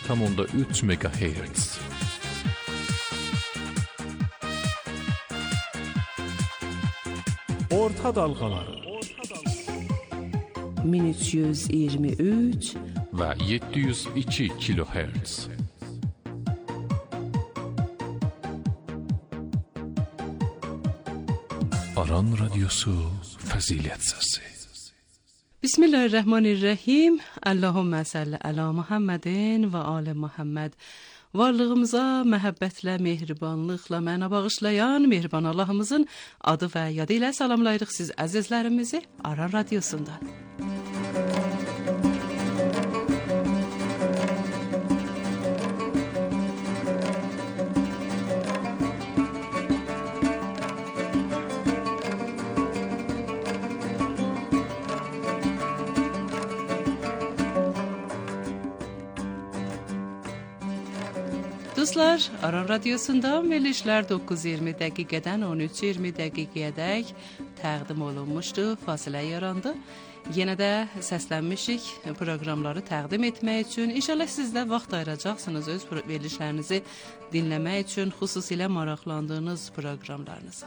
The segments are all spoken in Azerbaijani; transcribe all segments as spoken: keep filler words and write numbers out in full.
tam onda üç megahertz. Orta dalğaları min üç yüz iyirmi üç və yeddi yüz iki kilohertz. Aran Radyosu Fəzilət Səsi. Bismillahirrahmanirrahim. Allahümme salli ala Muhammedin ve ali Muhammed. Varlığımıza məhəbbətlə, mehribanlıqla məna bağışlayan mehriban Allahımızın adı və yadı ilə salamlayırıq siz əzizlərimizi Aran Radyosundan. Dostlar, Aran Radyosundan verilişlər doqquz iyirmi dəqiqədən on üç iyirmi dəqiqəyədək təqdim olunmuşdu, fasilə yarandı. Yenə də səslənmişik proqramları təqdim etmək üçün. İnşallah siz də vaxt ayıracaqsınız öz verilişlərinizi dinləmək üçün, xüsusilə maraqlandığınız proqramlarınızı.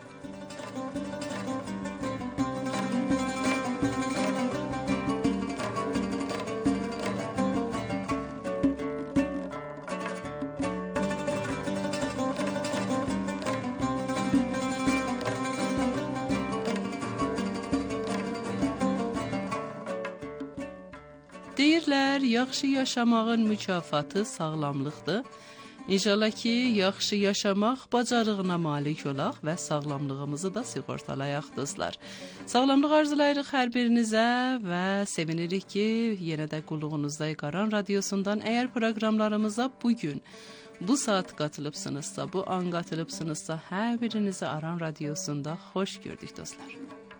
Deyirlər, yaxşı yaşamağın mükafatı sağlamlıqdır. İnşallah ki, yaxşı yaşamaq bacarığına malik olaq və sağlamlığımızı da sığortalayaq dostlar. Sağlamlıq arzulayırıq hər birinizə və sevinirik ki, yenə də qulluğunuzdayıq Aran Radyosundan. Əgər proqramlarımıza bugün, bu saat qatılıbsınızsa, bu an qatılıbsınızsa, hər birinizi Aran Radyosunda xoş gördük dostlar.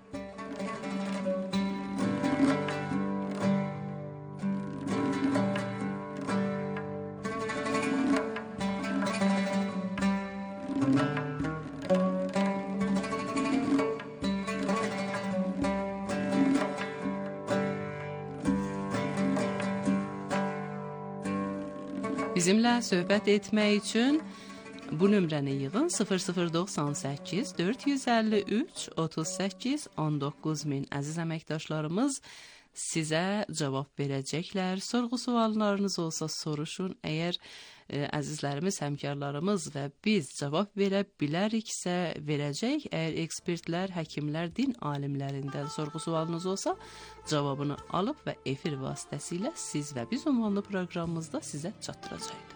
Bizimlə söhbət etmək üçün bu nömrəni yığın sıfır sıfır doxsan səkkiz dörd yüz əlli üç otuz səkkiz on doqquz min. Əziz əməkdaşlarımız sizə cavab verəcəklər. Sorğu suallarınız olsa soruşun. Əgər e, əzizlərimiz, həmkarlarımız və biz cavab verə biləriksə verəcək. Əgər ekspertlər, həkimlər, din alimlərindən sorğu sualınız olsa cavabını alıb və efir vasitəsilə siz və biz ünvanlı proqramımızda sizə çatdıracaq.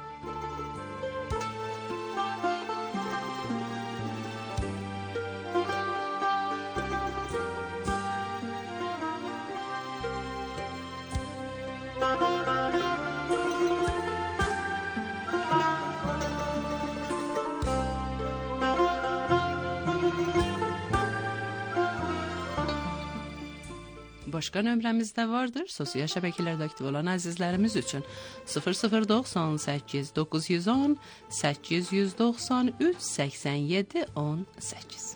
Başqa nömrəmiz də vardır. Sosial şəbəkələrdə aktiv olan əzizlərimiz üçün sıfır sıfır doxsan səkkiz doqquz yüz on səkkiz yüz doxsan üç səksən yeddi on səkkiz.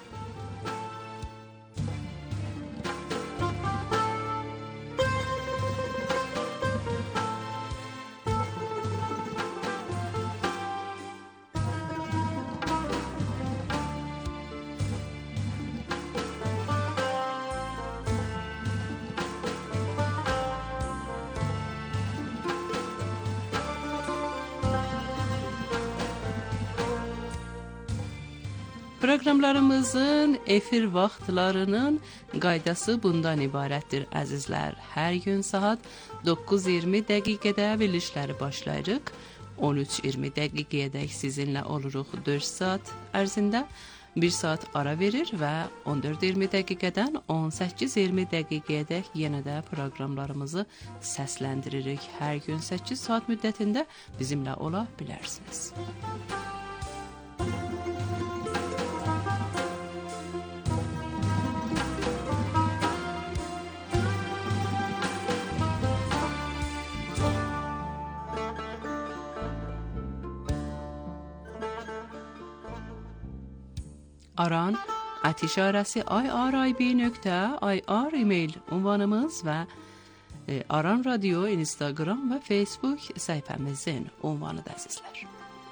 Proqramlarımızın efir vaxtlarının qaydası bundan ibarətdir əzizlər. Hər gün saat doqquz iyirmi dəqiqədə verilişləri başlayırıq. on üç iyirmi dəqiqəyədək sizinlə oluruq dörd saat ərzində. bir saat ara verir və on dörd iyirmi dəqiqədən on səkkiz iyirmi dəqiqəyədək yenə də proqramlarımızı səsləndiririk. Hər gün səkkiz saat müddətində bizimlə ola bilərsiniz. Aran at işarəsi i r i b nöqtə i r email ünvanımız və e, Aran Radio Instagram və Facebook səhifəmizin ünvanıdır əzizlər.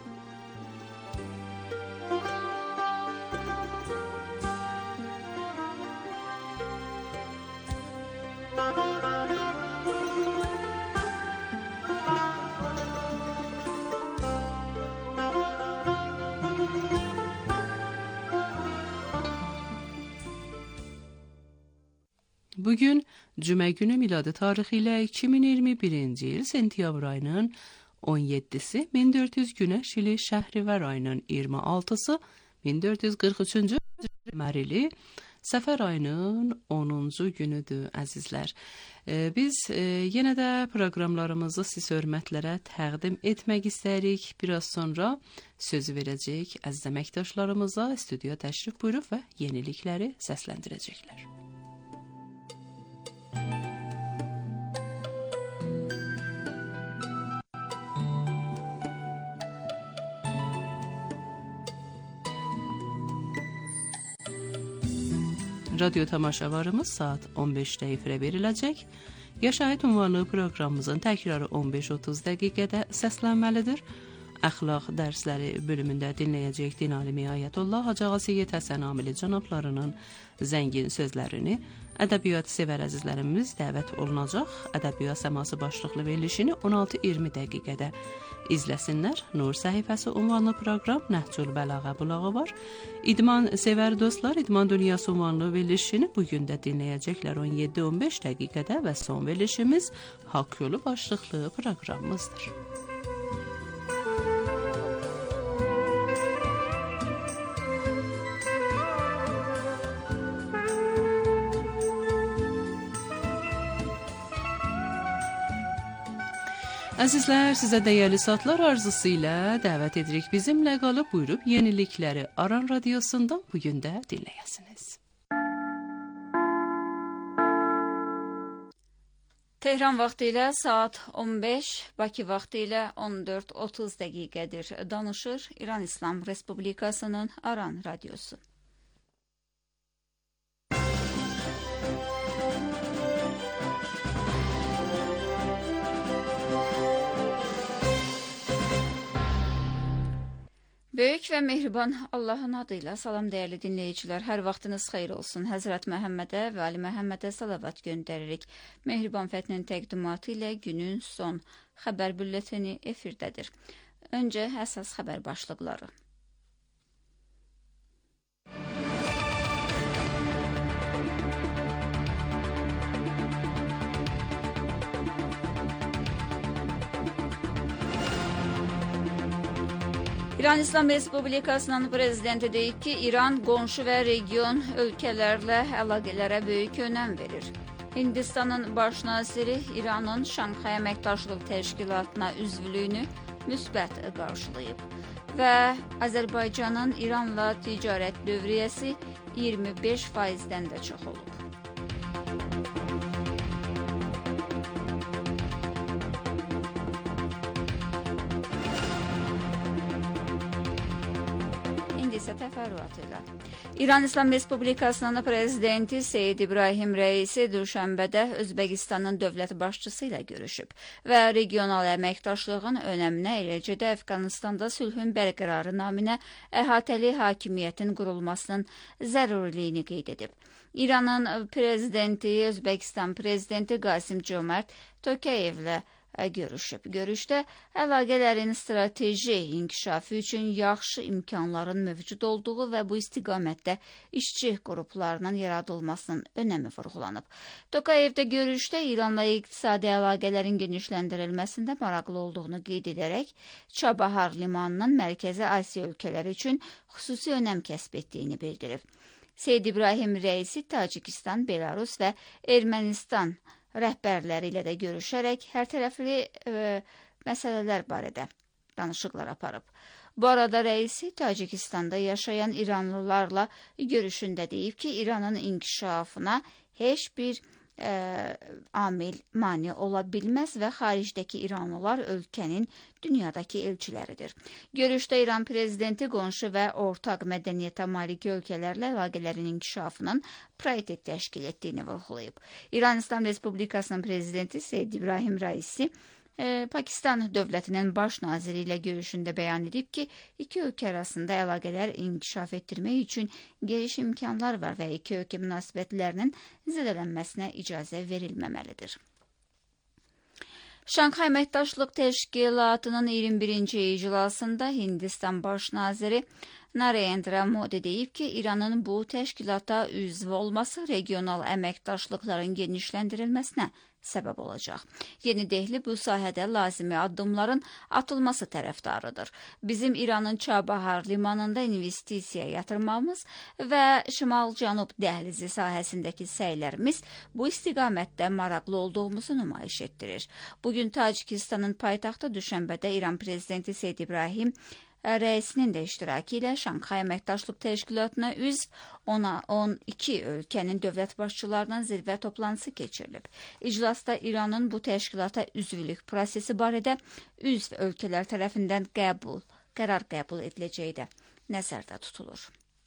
Bugün Cümə günü miladi tarixi ilə iki min iyirmi birinci il sentyabr ayının on yeddisi, min dörd yüz Günəş ili Şəhrivər ayının iyirmi altısı, min dörd yüz qırx üçüncü Mərili Səfər ayının onuncu günüdür əzizlər. Ee, biz e, yenə də proqramlarımızı siz hörmətlərə təqdim etmək istəyirik. Biraz sonra sözü verəcək əziz əməkdaşlarımıza studiya təşrif buyurub və yenilikləri səsləndirəcəklər. Radyo tamaşavarımız saat on beşdə efirə veriləcək. Yaşayət ünvanlı proqramımızın təkrarı on beş otuz dəqiqədə səslənməlidir. Əxlaq dərsləri bölümündə dinləyəcək Din alimi Ayətullah Hacı Ağa Seyyid Həsən Amili cənablarının zəngin sözlərini ədəbiyyat sevər əzizlərimiz dəvət olunacaq. Ədəbiyyat səması başlıqlı verilişini on altı iyirmi dəqiqədə izləsinlər. Nur səhifəsi ünvanlı proqram Nəhcül Bəlağə bulağı var. İdman sevər dostlar, İdman Dünyası ünvanlı verilişini bugün də dinləyəcəklər on yeddi on beş dəqiqədə və son verilişimiz Haqq Yolu başlıqlı proqramımızdır. Əzizlər, sizə dəyərli saatlar arzusu ilə dəvət edirik bizimlə qalıb buyurub yenilikləri Aran Radiosundan bugün də dinləyəsiniz. Tehran vaxtı ilə saat on beş, Bakı vaxtı ilə on dörd otuz dəqiqədir. Danışır İran İslam Respublikasının Aran Radiosu. Böyük və mehriban Allahın adıyla salam dəyərli dinləyicilər, hər vaxtınız xeyir olsun. Həzrət Məhəmmədə və Ali Məhəmmədə salavat göndəririk. Mehriban Fətnin təqdimatı ilə günün son xəbər bülletini efirdədir. Öncə əsas xəbər başlıqları. İran İslam Respublikasının prezidenti deyib ki, İran qonşu və region ölkələrlə əlaqələrə böyük önəm verir. Hindistanın baş naziri İranın Şanxay Əməkdaşlıq Təşkilatına üzvlüyünü müsbət qarşılayıb və Azərbaycanın İranla ticarət dövriyyəsi iyirmi beş faizdən də çox olub. Təfərrüatıyla. İran İslam Respublikasının prezidenti Seyid İbrahim Rəisi Düşənbədə Özbəkistanın dövlət başçısı ilə görüşüb və regional əməkdaşlığın önəminə, eləcə də Əfqanistanda sülhün bərqərarı naminə əhatəli hakimiyyətin qurulmasının zəruriliyini qeyd edib. İranın prezidenti Özbəkistan prezidenti Qasim Cömert Tokayevlə görüşüb. Görüşdə əlaqələrin strateji inkişafı üçün yaxşı imkanların mövcud olduğu və bu istiqamətdə işçi qruplarının yaradılmasının önəmi vurğulanıb. Tokayevdə görüşdə İranla iqtisadi əlaqələrin genişləndirilməsində maraqlı olduğunu qeyd edərək, Çabahar limanının Mərkəzi Asiya ölkələri üçün xüsusi önəm kəsb etdiyini bildirib. Seyid İbrahim Rəisi Tacikistan, Belarus və Ermənistan rəhbərləri ilə də görüşərək hər tərəfli e, məsələlər barədə danışıqlar aparıb. Bu arada rəisi Tacikistanda yaşayan İranlılarla görüşündə deyib ki, İranın inkişafına heç bir e, amil mane ola bilməz və xaricdəki İranlılar ölkənin dünyadakı elçiləridir. Görüşdə İran prezidenti qonşu və ortaq mədəniyyətə malik ölkələrlə əlaqələrin inkişafının prioritet təşkil etdiyini vurğulayıb. İran İslam Respublikasının prezidenti Seyid İbrahim Raisi Pakistan dövlətinin baş naziri ilə görüşündə bəyan edib ki, iki ölkə arasında əlaqələr inkişaf etdirmək üçün geniş imkanlar var və iki ölkə münasibətlərinin zədələnməsinə icazə verilməməlidir. Şanxay Əməkdaşlıq Təşkilatının iyirmi birinci iclasında Hindistan baş naziri Narendra Modi deyib ki, İranın bu təşkilata üzv olması regional əməkdaşlıqların genişləndirilməsinə səbəb olacaq. Yeni Dehli bu sahədə lazımi addımların atılması tərəfdarıdır. Bizim İranın Çabahar limanında investisiya yatırmamız və Şimal-Cənub dəhlizi sahəsindəki səylərimiz bu istiqamətdə maraqlı olduğumuzu nümayiş etdirir. Bugün Tacikistanın paytaxtı Düşənbədə İran prezidenti Seyid İbrahim Rəisinin də iştirakı ilə Şanxay Əməkdaşlıq Təşkilatına üzv on iki ölkənin dövlət başçılarının zirvə toplantısı keçirilib. İclasda İranın bu təşkilata üzvlük prosesi barədə üzv ölkələr tərəfindən qəbul, qərar qəbul ediləcəyi də nəzərdə tutulur.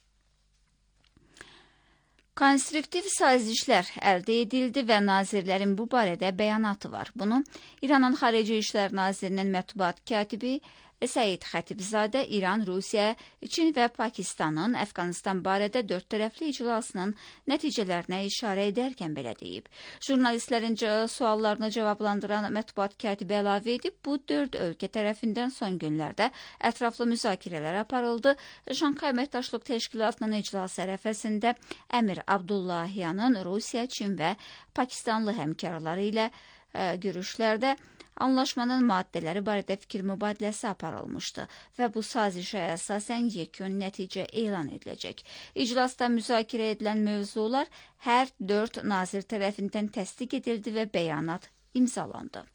Konstruktiv sazişlər əldə edildi və nazirlərin bu barədə bəyanatı var. Bunu İranın Xarici İşlər Nazirinin mətbuat katibi Səid Xətibzadə İran, Rusiya, Çin və Pakistanın Əfqanistan barədə dörd tərəfli iclasının nəticələrinə işarə edərkən belə deyib. Jurnalistlərin suallarını cavablandıran mətbuat katibi əlavə edib, bu dörd ölkə tərəfindən son günlərdə ətraflı müzakirələr aparıldı. Şanxay Əməkdaşlıq Təşkilatının iclası ərəfəsində Əmir Abdullahiyanın Rusiya, Çin və Pakistanlı həmkarları ilə ə, görüşlərdə anlaşmanın maddələri barədə fikir mübadiləsi aparılmışdı və bu sazişə əsasən yekun nəticə elan ediləcək. İclasda müzakirə edilən mövzular hər dörd nazir tərəfindən təsdiq edildi və bəyanat imzalandı.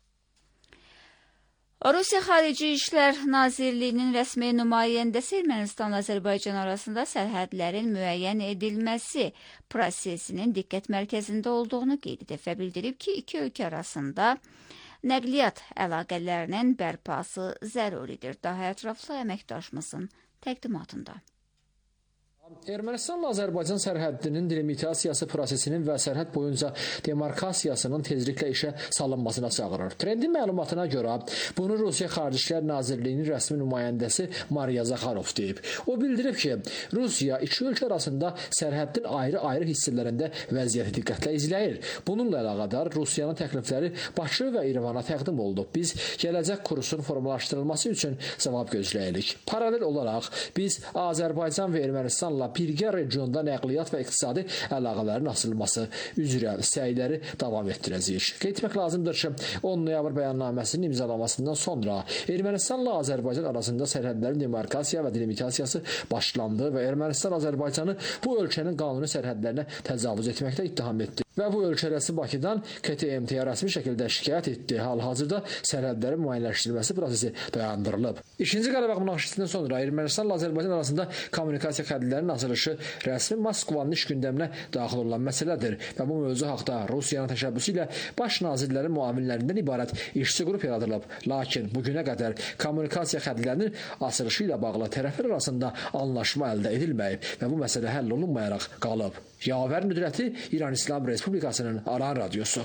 Rusiya Xarici İşlər Nazirliyinin rəsmi nümayəndəsi Ermənistanla Azərbaycan arasında sərhədlərin müəyyən edilməsi prosesinin diqqət mərkəzində olduğunu qeyd edib və bildirib ki, iki ölkə arasında nəqliyyat əlaqələrinin bərpası zəruridir. Daha ətraflı əməkdaşımızın təqdimatında. Ermənistanla Azərbaycan sərhəddinin delimitasiyası prosesinin və sərhəd boyunca demarkasiyasının tezliklə işə salınmasına çağırır. Trendin məlumatına görə bunu Rusiya Xarici İşlər Nazirliyinin rəsmi nümayəndəsi Mariya Zakharov deyib. O bildirib ki, Rusiya iki ölkə arasında sərhəddin ayrı-ayrı hissələrində vəziyyəti diqqətlə izləyir. Bununla əlaqədar Rusiyanın təklifləri Bakı və İrəvana təqdim oldu. Biz gələcək kursun formalaşdırılması üçün cavab gözləyirik. Paralel olaraq biz Azərbaycan və Ermənistanla birgə regionda nəqliyyat və iqtisadi əlaqələrin açılması üzrə səyləri davam etdirəcəyik. Qeyd etmək lazımdır ki, on noyabr bəyannaməsinin imzalamasından sonra Ermənistanla Azərbaycan arasında sərhədlərin demarkasiya və delimitasiyası başlandı və Ermənistan Azərbaycanı bu ölkənin qanuni sərhədlərinə təcavüz etməkdə ittiham etdi. Və bu ölkə rəsmi Bakıdan K T M T-yə rəsmi şəkildə şikayət etdi. Hal-hazırda sərhədlərin müəyyənləşdirilməsi prosesi dayandırılıb. İkinci Qarabağ münaqişəsindən sonra Ermənistanla Azərbaycan arasında kommunikasiya xəttlərinin açılışı rəsmi Moskvanın iş gündəminə daxil olan məsələdir və bu mövzu haqda Rusiyanın təşəbbüsü ilə baş nazirlərin müavinlərindən ibarət işçi qrup yaradılıb. Lakin bugünə qədər kommunikasiya xəttlərinin açılışı ilə bağlı tərəflər arasında anlaşma əldə edilməyib və bu məsələ həll olunmayaraq qalıb. Yavər Nüdrəti, İran İslam Respublikasının Aran Radyosu.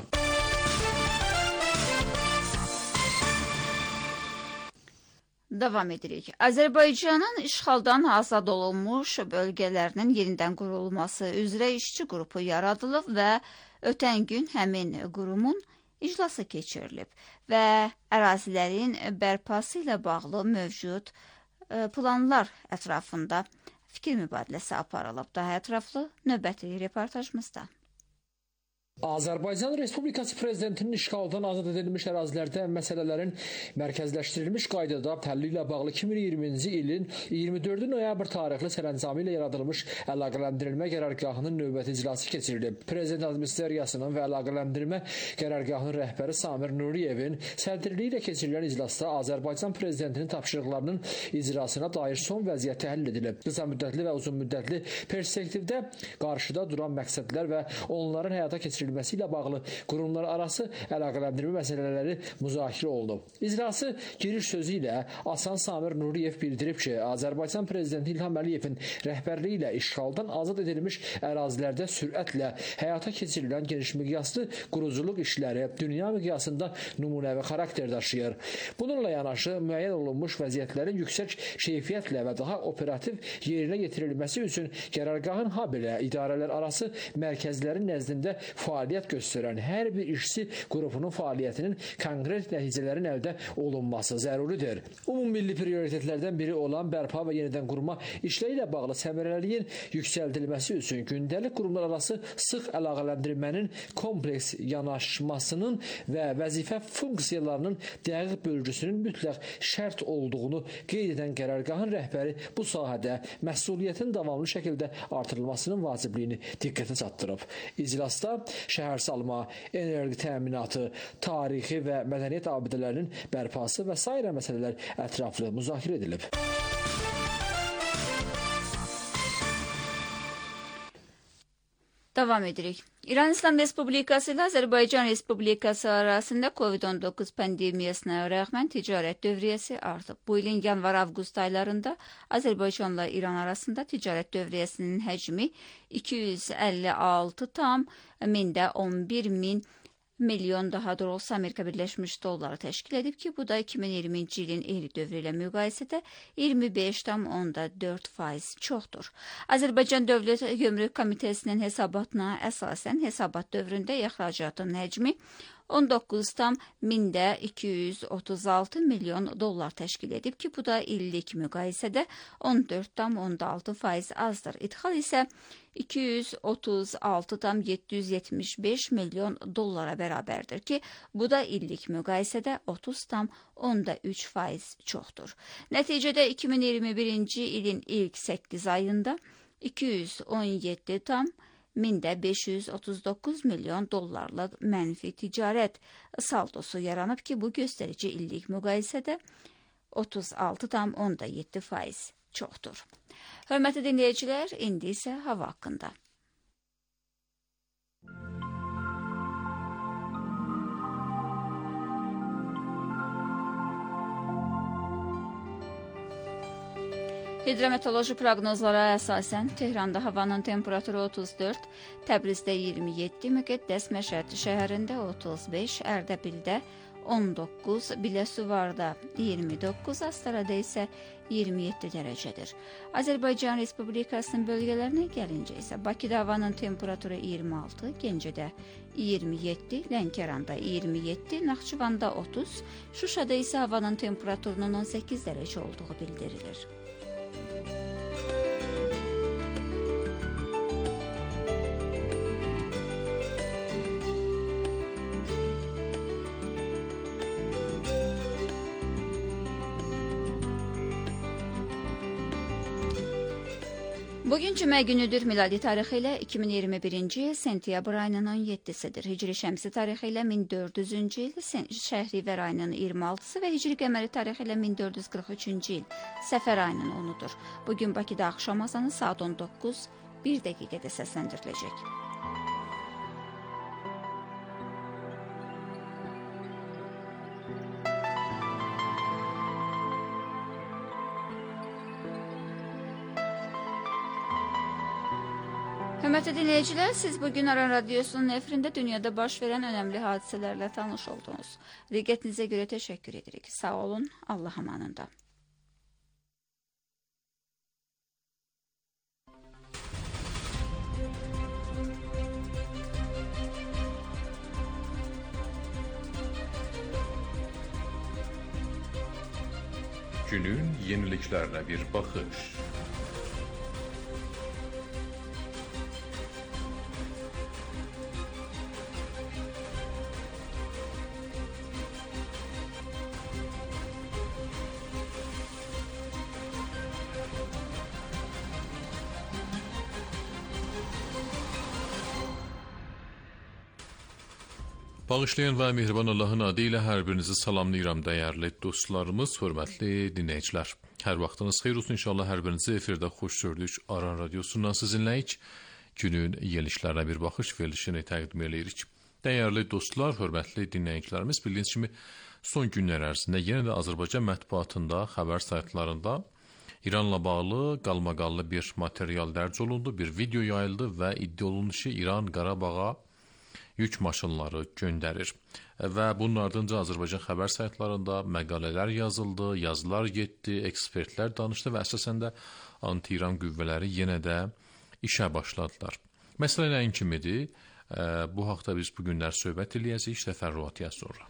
Davam edirik. Azərbaycanın işğaldan azad olunmuş bölgələrinin yenidən qurulması üzrə işçi qrupu yaradılıb və ötən gün həmin qurumun iclası keçirilib və ərazilərin bərpası ilə bağlı mövcud planlar ətrafında fikir mübadiləsi aparılıb. Daha ətraflı növbəti reportajımızda. Azərbaycan Respublikası Prezidentinin işğaldan azad edilmiş ərazilərdə məsələlərin mərkəzləşdirilmiş qaydada həlli ilə bağlı iki min iyirminci ilin iyirmi dördü noyabr tarixli sərəncamı ilə yaradılmış əlaqələndirilmə qərargahının növbəti iclası keçirilib. Prezident Administrasiyasının və əlaqələndirmə qərargahının rəhbəri Samir Nuriyevin sədrliyi ilə keçirilən iclasda Azərbaycan Prezidentinin tapşırıqlarının icrasına dair son vəziyyəti həll edilib. Qısa müddətli və uzun müddətli perspektivdə qarşıda duran məqsədlər və onların həyata keçirilməsi keçirilməsi ilə bağlı qurumlar arası əlaqələndirmə məsələləri müzakirə olunub. İclası giriş sözü ilə Asan Samir Nuriyev bildirib ki, Azərbaycan prezidenti İlham Əliyevin rəhbərliyi ilə işğaldan azad edilmiş ərazilərdə sürətlə həyata keçirilən geniş miqyaslı quruculuq işləri dünya miqyasında nümunəvi xarakter daşıyır. Bununla yanaşı müəyyən olunmuş vəziyyətlərin yüksək keyfiyyətlə və daha operativ yerinə yetirilməsi üçün qərargahın habelə idarələr arası mərkəzlərin nəzdində fəaliyyət göstərən hər bir işçi qrupunun fəaliyyətinin konkret nəticələrin əldə olunması zəruridir. Ümummilli prioritetlərdən biri olan bərpa və yenidən qurma işləri ilə bağlı səmərəliliyin yüksəldilməsi üçün gündəlik qurumlar arası sıx əlaqələndirmənin kompleks yanaşmasının və vəzifə funksiyalarının dəqiq bölgüsünün mütləq şərt olduğunu qeyd edən qərargahın rəhbəri bu sahədə məsuliyyətin davamlı şəkildə artırılmasının vacibliyini diqqətə çatdırıb. İclasda şəhərsalma, enerji təminatı, tarixi və mədəniyyət abidələrinin bərpası və sairə məsələlər ətraflı müzakirə edilib. Davam edirik. İran İslam Respublikası ilə Azərbaycan Respublikası arasında kovid on doqquz pandemiyasına rəğmən ticarət dövriyyəsi artıb. Bu ilin yanvar-avqust aylarında Azərbaycanla İran arasında ticarət dövriyyəsinin həcmi iki yüz əlli altı tam mində on bir min milyon daha doğrusu Amerika Birləşmiş dolları təşkil edib ki, bu da iki min iyirminci ilin eyni dövrü ilə müqayisədə iyirmi beş tam onda dörd faiz çoxdur. Azərbaycan Dövlət Gömrük Komitəsinin hesabatına əsasən hesabat dövründə ixracatın həcmi on doqquz tam mində iki yüz otuz altı milyon dollar təşkil edib ki, bu da illik müqayisədə on dörd tam onda altı faiz azdır. İdxal isə iki yüz otuz altı tam yeddi yüz yetmiş beş milyon dollara bərabərdir ki, bu da illik müqayisədə otuz tam onda üç faiz çoxdur. Nəticədə iki min iyirmi birinci ilin ilk səkkiz ayında iki yüz on yeddi tam mində beş yüz otuz doqquz milyon dollarlıq mənfi ticarət saldosu yaranıb ki, bu göstərici illik müqayisədə otuz altı tam onda yeddi faiz çoxdur. Hörmətli dinləyicilər, indi isə hava haqqında. Hidrometeoroloji proqnozlara əsasən Tehranda havanın temperaturu otuz dörd, Təbrizdə iyirmi yeddi, Müqəddəs Məşəd şəhərində otuz beş, Ərdəbildə on doqquz, Biləsuvarda iyirmi doqquz, Astarada isə iyirmi yeddi dərəcədir. Azərbaycan Respublikasının bölgələrinə gəlincə isə Bakıda havanın temperaturu iyirmi altı, Gəncədə iyirmi yeddi, Lənkəranda iyirmi yeddi, Naxçıvanda otuz, Şuşada isə havanın temperaturunun on səkkiz dərəcə olduğu bildirilir. Bugün cümə günüdür. Miladi tarixi ilə iki min iyirmi birinci il sentyabr ayının on yeddisidir. Hicri şəmsi tarixi ilə min dörd yüzüncü il Şəhrivər ayının iyirmi altısı və Hicri qəməri tarixi ilə min dörd yüz qırx üçüncü il Səfər ayının onudur. Bugün Bakıda axşam azanı saat on doqquz bir dəqiqədə səsləndiriləcək. Hörmətli dinləyicilər, siz bugün Aran Radiosunun efirində dünyada baş verən önəmli hadisələrlə tanış oldunuz. Diqqətinizə görə təşəkkür edirik. Sağ olun, Allah amanında. Günün yeniliklərlə bir baxış. Bağışlayan və mehriban Allahın adı ilə hər birinizi salamlayıram dəyərli dostlarımız, hörmətli dinləyicilər. Hər vaxtınız xeyir olsun inşallah, hər birinizi efirdə xoş gördük. Aran Radiosundan sizinləyik. günün yelişlərinə bir baxış verilişini təqdim edirik. Dəyərli dostlar, hörmətli dinləyicilərimiz, bildiyiniz kimi son günlər ərzində yenə də Azərbaycan mətbuatında, xəbər saytlarında İranla bağlı qalmaqallı bir material dərc olundu, bir video yayıldı və iddia olundu ki, İran Qarabağa yük maşınları göndərir. Və bunun ardınca Azərbaycan xəbər saytlarında məqalələr yazıldı, yazılar getdi, ekspertlər danışdı və əsasən də anti-İran qüvvələri yenə də işə başladılar. Məsələ nəyin kimidir? Bu haqda biz bu günlər söhbət eləyəcəyik, təfərrüatı sonra.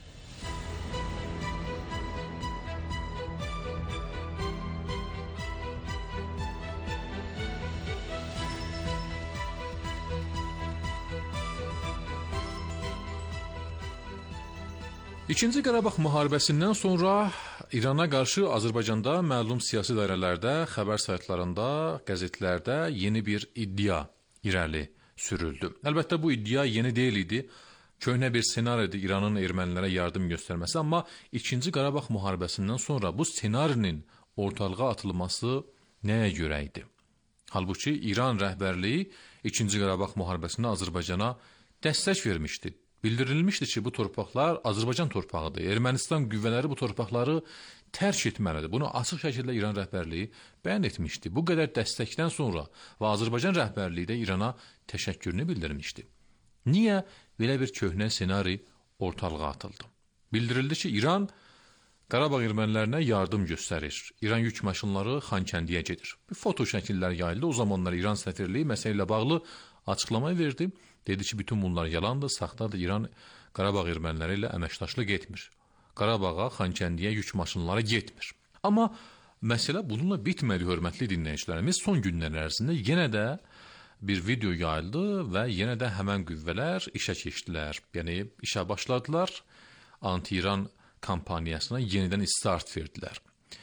İkinci Qarabağ müharibəsindən sonra İrana qarşı Azərbaycanda məlum siyasi dairələrdə, xəbər saytlarında, qəzetlərdə yeni bir iddia irəli sürüldü. Əlbəttə bu iddia yeni deyil idi. Köhnə bir senaridir İranın ermənilərə yardım göstərməsi, amma İkinci Qarabağ müharibəsindən sonra bu senarinin ortalığa atılması nəyə görə idi? Halbuki İran rəhbərliyi İkinci Qarabağ müharibəsində Azərbaycana dəstək vermişdi. Bildirilmişdi ki, bu torpaqlar Azərbaycan torpağıdır. Ermənistan qüvvələri bu torpaqları tərk etməlidir. Bunu açıq şəkildə İran rəhbərliyi bəyan etmişdi. Bu qədər dəstəkdən sonra və Azərbaycan rəhbərliyi də İrana təşəkkürünü bildirmişdi. Niyə belə bir köhnə senari ortalığa atıldı? Bildirildi ki, İran Qarabağ ermənilərinə yardım göstərir. İran yük maşınları Xankəndiyə gedir. Bir foto şəkillər yayıldı. O zamanlar İran səfirliyi məsələ ilə bağlı açıqlama verdi. Dedi ki, bütün bunlar yalandır, saxtadır. İran Qarabağ erməniləri ilə əməkdaşlıq etmir. Qarabağa, Xankəndiyə yük maşınları getmir. Amma məsələ bununla bitmədi, hörmətli dinləyicilərimiz. Son günlər ərzində yenə də bir video yayıldı və yenə də həmən qüvvələr işə keçdilər. Yəni, işə başladılar. Anti-İran kampaniyasına yenidən start verdilər.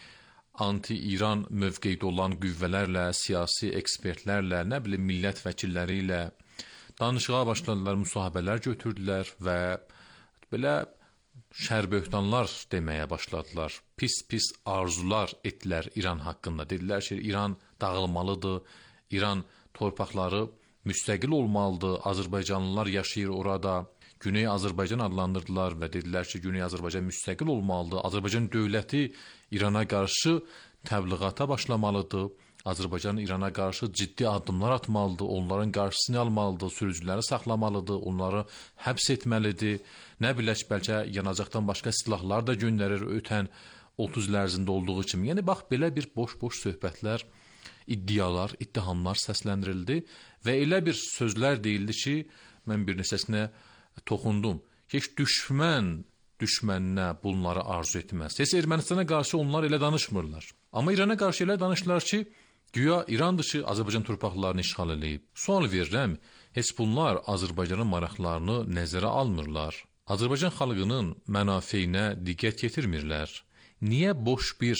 Anti-İran mövqeydə olan qüvvələrlə, siyasi ekspertlərlə, nə bilim, millət vəkilləri ilə danışığa başladılar, müsahibələr götürdülər və belə şərböhtanlar deməyə başladılar. Pis-pis arzular etdilər İran haqqında. Dedilər ki, İran dağılmalıdır, İran torpaqları müstəqil olmalıdır, Azərbaycanlılar yaşayır orada. Güney Azərbaycan adlandırdılar və dedilər ki, Güney Azərbaycan müstəqil olmalıdır. Azərbaycan dövləti İrana qarşı təbliğata başlamalıdır. Azərbaycan İrana qarşı ciddi addımlar atmalıdır, onların qarşısını almalıdır, sürücüləri saxlamalıdır, onları həbs etməlidir. Nə bilək, bəlkə yanacaqdan başqa silahlar da göndərir ötən otuz il ərzində olduğu kimi. Yəni, bax, belə bir boş-boş söhbətlər, iddialar, ittihamlar səsləndirildi və elə bir sözlər deyildi ki, mən bir neçəsinə toxundum. Heç düşmən düşməninə bunları arzu etməz. Heç Ermənistana qarşı onlar elə danışmırlar. Amma İrana qarşı elə danışırlar ki, güya İran dışı Azərbaycan torpaqlarını işğal edib. Sual verirəm, heç bunlar Azərbaycanın maraqlarını nəzərə almırlar. Azərbaycan xalqının mənafeyinə diqqət yetirmirlər. Niyə boş bir,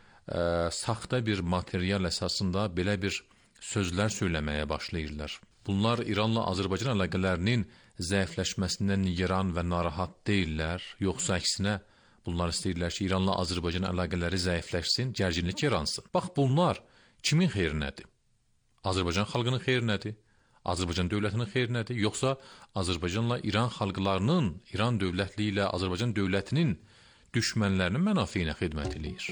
ə, saxta bir material əsasında belə bir sözlər söyləməyə başlayırlar? Bunlar İranla Azərbaycan əlaqələrinin zəifləşməsindən nigaran və narahat deyirlər, yoxsa əksinə bunlar istəyirlər ki, İranla Azərbaycan əlaqələri zəifləşsin, gərginlik yaransın. Bax, bunlar kimin xeyrinədir? Azərbaycan xalqının xeyrinədir? Azərbaycan dövlətinin xeyrinədir? Yoxsa Azərbaycanla İran xalqlarının, İran dövlətliyi ilə Azərbaycan dövlətinin düşmənlərinin mənafeyinə xidmət edir?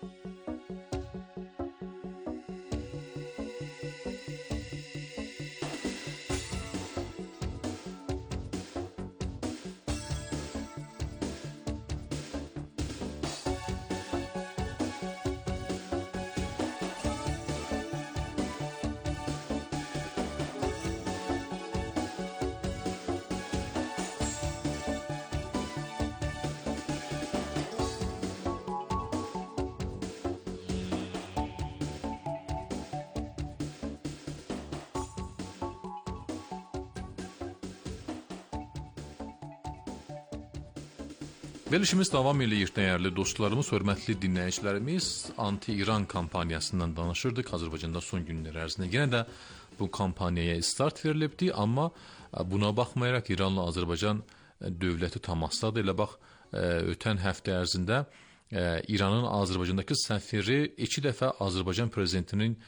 Verilişimiz davam edir, dəyərli dostlarımız, hörmətli dinləyicilərimiz. Anti-İran kampaniyasından danışırdıq Azərbaycanda son günlər ərzində. Yenə də bu kampaniyaya start verilibdi, amma buna baxmayaraq İranla Azərbaycan dövləti təmasdadır. Elə bax, ötən həftə ərzində İranın Azərbaycandakı səfiri iki dəfə Azərbaycan prezidentinin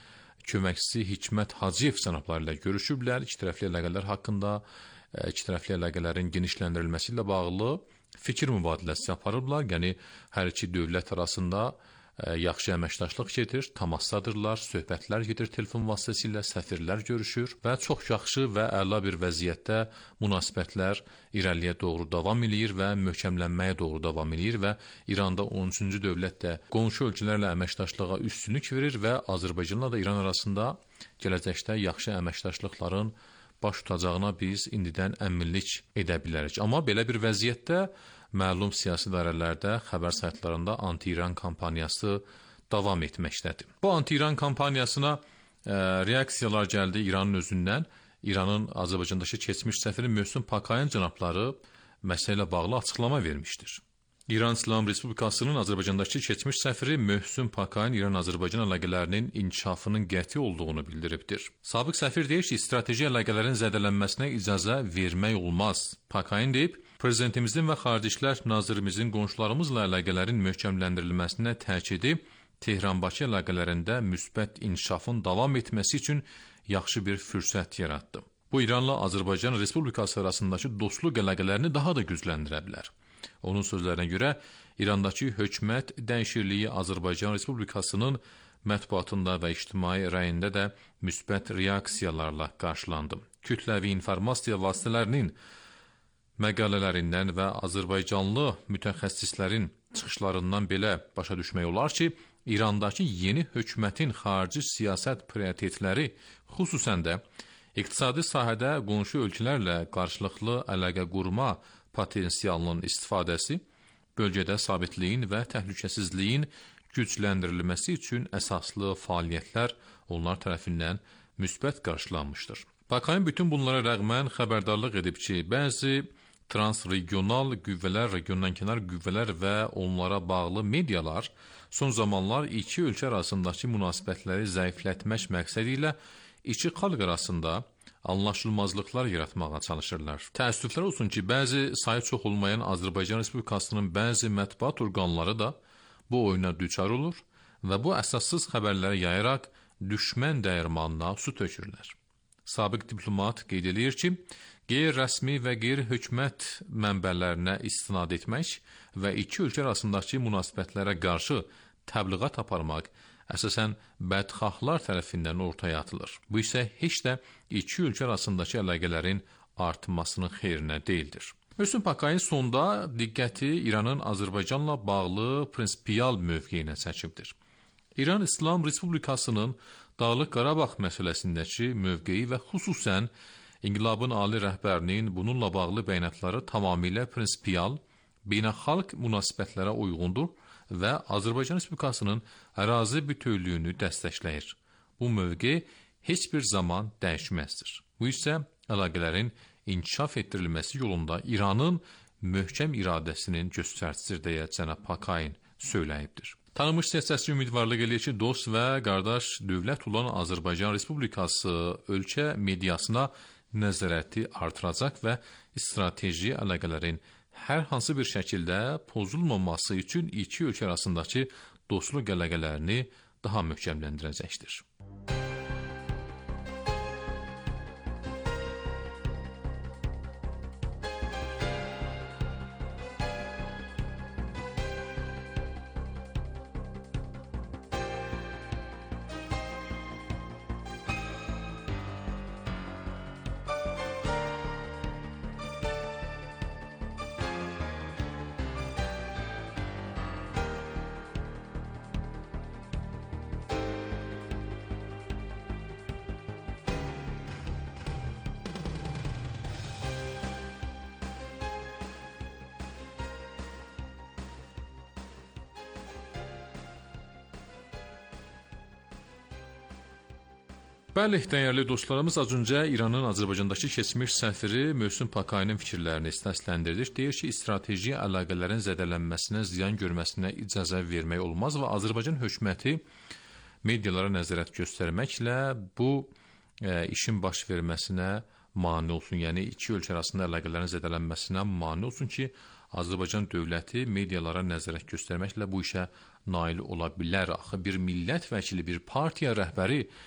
köməkçisi Hikmət Hacıyev cənabları ilə görüşüblər. İkitərəfli əlaqələr haqqında, ikitərəfli əlaqələrin genişləndirilməsi ilə bağlı fikir mübadiləsi aparıblar. Yəni hər iki dövlət arasında yaxşı əməkdaşlıq gedir, təmasdadırlar, söhbətlər gedir telefon vasitəsilə, səfirlər görüşür və çox yaxşı və əla bir vəziyyətdə münasibətlər irəliyə doğru davam edir və möhkəmlənməyə doğru davam edir və İranda on üçüncü dövlət də qonşu ölkələrlə əməkdaşlığa üstünlük verir və Azərbaycanla da İran arasında gələcəkdə yaxşı əməkdaşlıqların baş tutacağına biz indidən əminlik edə bilərik. Amma belə bir vəziyyətdə məlum siyasi dairələrdə, xəbər saytlarında anti-İran kampaniyası davam etməkdədir. Bu anti-İran kampaniyasına e, reaksiyalar gəldi İranın özündən. İranın Azərbaycandakı keçmiş səfiri Möhsün Pakayan cənabları məsələ ilə bağlı açıqlama vermişdir. İran İslam Respublikasının Azərbaycandakı keçmiş səfiri Möhsün Pakayan İran-Azərbaycan əlaqələrinin inkişafının qəti olduğunu bildiribdir. Sabiq səfir deyir ki, strateji əlaqələrin zədələnməsinə icazə vermək olmaz. Pakayan deyib, Prezidentimizin və Xarici İşlər Nazirimizin qonşularımızla əlaqələrin möhkəmləndirilməsinə təkidi Tehran-Bakı əlaqələrində müsbət inkişafın davam etməsi üçün yaxşı bir fürsət yaratdı. Bu, İranla Azərbaycan Respublikası arasındakı dostluq əlaqələrini daha da gücləndirə bilər. Onun sözlərinə görə, İrandakı hökumət dəyişikliyi Azərbaycan Respublikasının mətbuatında və ictimai rəyində də müsbət reaksiyalarla qarşılandı. Kütləvi informasiya vasitələrinin məqalələrindən və Azərbaycanlı mütəxəssislərin çıxışlarından belə başa düşmək olar ki, İrandakı yeni hökumətin xarici siyasət prioritetləri, xüsusən də iqtisadi sahədə qonşu ölkələrlə qarşılıqlı əlaqə qurma potensialının istifadəsi, bölgədə sabitliyin və təhlükəsizliyin gücləndirilməsi üçün əsaslı fəaliyyətlər onlar tərəfindən müsbət qarşılanmışdır. Pakayan bütün bunlara rəğmən xəbərdarlıq edib ki, bəzi transregional qüvvələr, regiondankənar qüvvələr və onlara bağlı medialar son zamanlar iki ölkə arasındakı münasibətləri zəiflətmək məqsədi ilə iki xalq arasında anlaşılmazlıqlar yaratmağa çalışırlar. Təəssüflər olsun ki, bəzi sayı çox olmayan Azərbaycan Respublikasının bəzi mətbuat orqanları da bu oyuna düçar olur və bu əsassız xəbərləri yayaraq düşmən dəyirmanına su tökürlər. Sabiq diplomat qeyd edir ki, qeyri-rəsmi və qeyri-hökumət mənbələrinə istinad etmək və iki ölkə arasındakı münasibətlərə qarşı təbliğat aparmaq əsasən bədxahlar tərəfindən ortaya atılır. Bu isə heç də iki ölkə arasındakı əlaqələrin artmasının xeyrinə deyildir. Möhsün Pakayan sonda diqqəti İranın Azərbaycanla bağlı prinsipial mövqeyinə çəkibdir. İran İslam Respublikasının Dağlıq Qarabağ məsələsindəki mövqeyi və xüsusən İnqilabın ali rəhbərinin bununla bağlı bəyanatları tamamilə prinsipial, beynəlxalq münasibətlərə uyğundur və Azərbaycan Respublikasının ərazi bütövlüyünü dəstəkləyir. Bu mövqe heç bir zaman dəyişməzdir. Bu isə əlaqələrin inkişaf etdirilməsi yolunda İranın möhkəm iradəsinin göstəricisidir deyə cənab Pakayan söyləyibdir. Tanınmış siyasətçi ümidvarlıq eləyir ki, dost və qardaş dövlət olan Azərbaycan Respublikası ölkə mediasına nəzarəti artıracaq və strateji əlaqələrin hər hansı bir şəkildə pozulmaması üçün iki ölkə arasındakı dostluq əlaqələrini daha möhkəmləndirəcəkdir. Bəli, dəyərli dostlarımız, az öncə İranın Azərbaycandakı keçmiş səfiri Möhsün Pakayanın fikirlərini səsləndirdik. Deyir ki, strateji əlaqələrin zədələnməsinə, ziyan görməsinə icazə vermək olmaz və Azərbaycan hökuməti medialara nəzarət göstərməklə bu e, işin baş verməsinə mane olsun. Yəni, iki ölkə arasında əlaqələrin zədələnməsinə mane olsun ki, Azərbaycan dövləti medialara nəzarət göstərməklə bu işə nail ola bilər. Axı, bir millət vəkili, bir partiya rəhbəri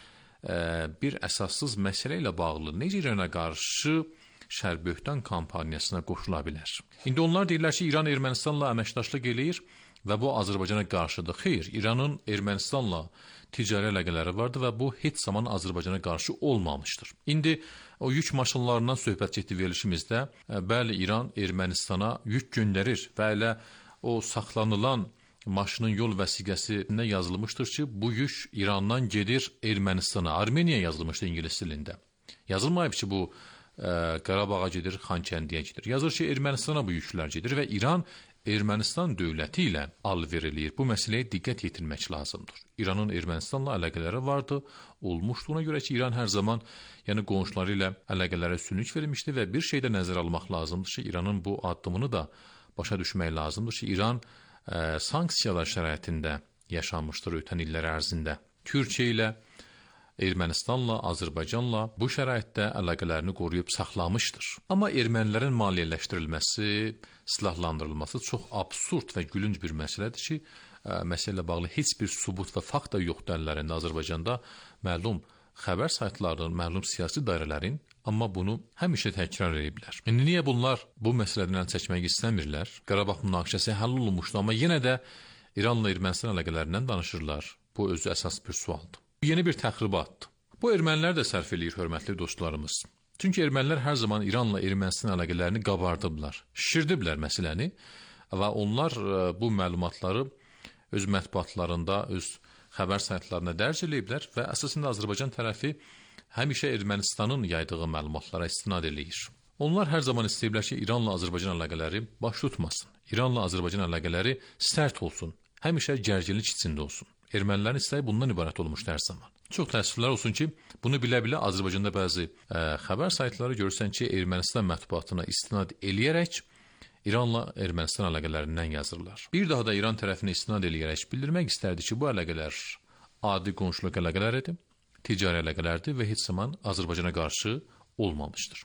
bir əsassız məsələ ilə bağlı necə İrana qarşı şər böhtan kampaniyasına qoşula bilər? İndi onlar deyirlər ki, İran Ermənistanla əməkdaşlıq eləyir və bu Azərbaycana qarşıdır. Xeyr, İranın Ermənistanla ticari əlaqələri vardı və bu heç zaman Azərbaycana qarşı olmamışdır. İndi o yük maşınlarından söhbət getdi verilişimizdə. Bəli, İran Ermənistana yük göndərir və elə o saxlanılan maşının yol vəsiqəsində yazılmışdır ki, bu yük İrandan gedir Ermənistana. Armeniya yazılmışdı İngilis dilində. Yazılmayıb ki, bu ə, Qarabağa gedir, Xankəndiyə gedir. Yazır ki, Ermənistana bu yüklər gedir və İran Ermənistan dövləti ilə alver eləyir. Bu məsələyə diqqət yetirmək lazımdır. İranın Ermənistanla əlaqələri vardı, olmuşduğuna görə ki, İran hər zaman yəni qonşuları ilə əlaqələrə üstünlük vermişdi və bir şey də nəzərə almaq lazımdır ki, İranın bu addımını da başa düşmək lazımdır ki, İran ə, sanksiyalar şəraitində yaşanmışdır ötən illər ərzində. Türkiyə ilə, Ermənistanla, Azərbaycanla bu şəraitdə əlaqələrini qoruyub saxlamışdır. Amma ermənilərin maliyyələşdirilməsi, silahlandırılması çox absurd və gülünc bir məsələdir ki, ə, məsələ ilə bağlı heç bir sübut və fakt da yoxdur əllərində Azərbaycanda məlum xəbər saytlarının, məlum siyasi dairələrin, amma bunu həmişə təkrar ediblər. İndi niyə bunlar bu məsələdən əl çəkmək istəmirlər? Qarabağ münaqişəsi həll olunmuşdu, amma yenə də İranla Ermənistan əlaqələrindən danışırlar. Bu özü əsas bir sualdır. Bu yeni bir təxribatdır. Bu ermənilər də sərf eləyir, hörmətli dostlarımız. Çünki ermənilər hər zaman İranla Ermənistan əlaqələrini qabardıblar, şişirdiblər məsələni və onlar bu məlumatları öz mətbuatlarında, öz xəbər saytlarına dərc eləyiblər və əsasında Azərbaycan tərəfi həmişə Ermənistanın yaydığı məlumatlara istinad eləyir. Onlar hər zaman istəyiblər ki, İranla Azərbaycan əlaqələri baş tutmasın. İranla Azərbaycan əlaqələri sərt olsun, həmişə gərginlik içində olsun. Ermənilərin istəyi bundan ibarət olmuşdu hər zaman. Çox təəssüflər olsun ki, bunu bilə-bilə Azərbaycanda bəzi ə, xəbər saytları görürsən ki, Ermənistan mətbuatına istinad eləyərək İranla Ermənistan əlaqələrindən yazırlar. Bir daha da İran tərəfinə istinad eləyərək bildirmək istərdi ki, bu əlaqələr adi qonşuluq əlaqələridir, ticari əlaqələrdir və heç zaman Azərbaycana qarşı olmamışdır.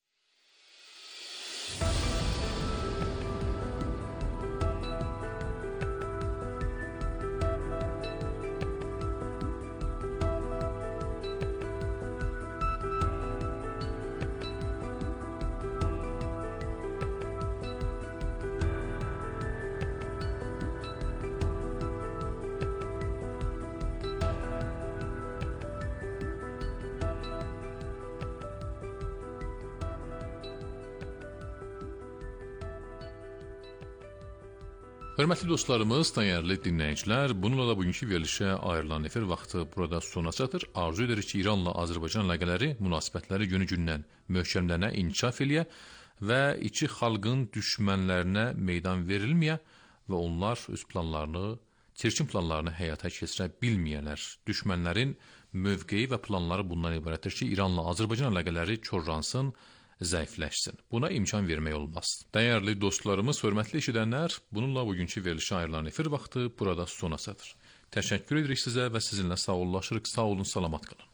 Hörmətli dostlarımız, dəyərli dinləyicilər, bununla da bugünkü verilişə ayrılan efir vaxtı burada sona çatır. Arzu edirik ki, İranla Azərbaycan əlaqələri, münasibətləri günü-gündən möhkəmlənə, inkişaf eləyə və iki xalqın düşmənlərinə meydan verilməyə və onlar öz planlarını, çirkin planlarını həyata keçirə bilməyənlər. Düşmənlərin mövqeyi və planları bundan ibarətdir ki, İranla Azərbaycan əlaqələri korlansın, zəifləşsin. Buna imkan vermək olmaz. Dəyərli dostlarımız, hörmətli eşidənlər, bununla bugünkü verilişə ayrılan efir vaxtı burada sona çatır. Təşəkkür edirik sizə və sizinlə sağollaşırıq. Sağ olun, salamat qalın.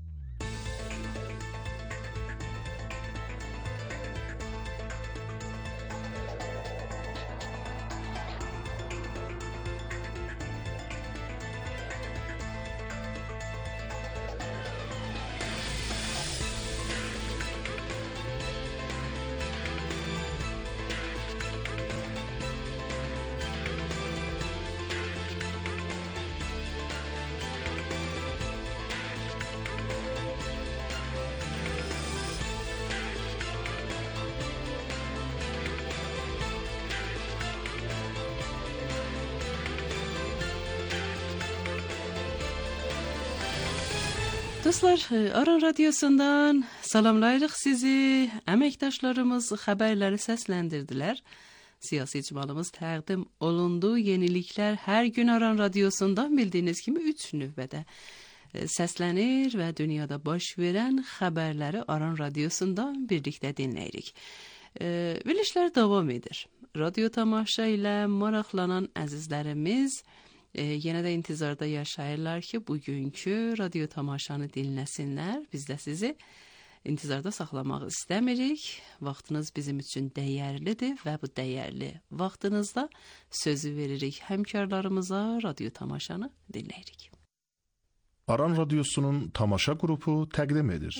Dostlar, Aran Radyosu'ndan salamlayırıq sizi. Əməkdaşlarımız xəbərləri səsləndirdilər. Siyasi icmalımız təqdim olundu. Yeniliklər hər gün Aran Radyosu'ndan bildiyiniz kimi üç növbədə səslənir və dünyada baş verən xəbərləri Aran Radyosu'ndan birlikdə dinləyirik. Verilişlər davam edir. Radyo tamaşa ilə maraqlanan əzizlərimiz E, yenə də intizarda yaşayırlar ki, bugünkü radyo tamaşanı dinləsinlər. Biz də sizi intizarda saxlamaq istəmirik. Vaxtınız bizim üçün dəyərlidir və bu dəyərli vaxtınızda sözü veririk həmkarlarımıza, radyo tamaşanı dinləyirik. Aran Radyosu'nun tamaşa qrupu təqdim edir.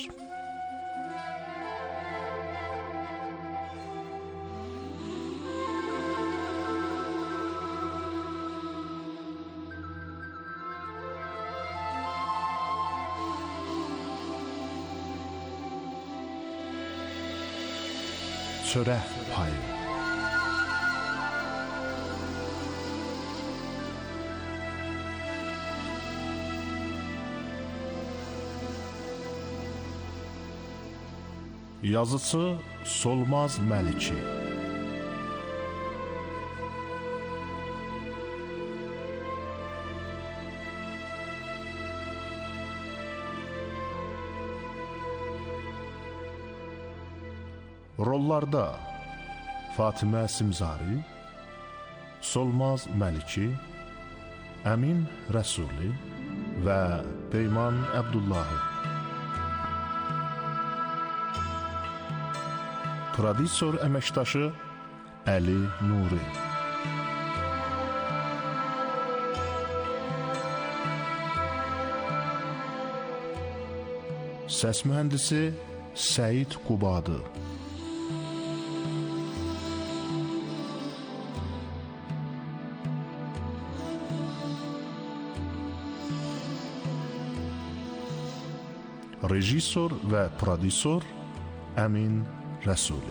Çörək payı. Yazıcı Solmaz Məliki. Rollarda Fatimə Simzari, Solmaz Məliki, Əmin Rəsuli və Peyman Əbdullahi. Prodüser əməkdaşı Əli Nuri. Səs mühəndisi Səid Qubadı. Rejissor və prodüser Əmin Rəsuli.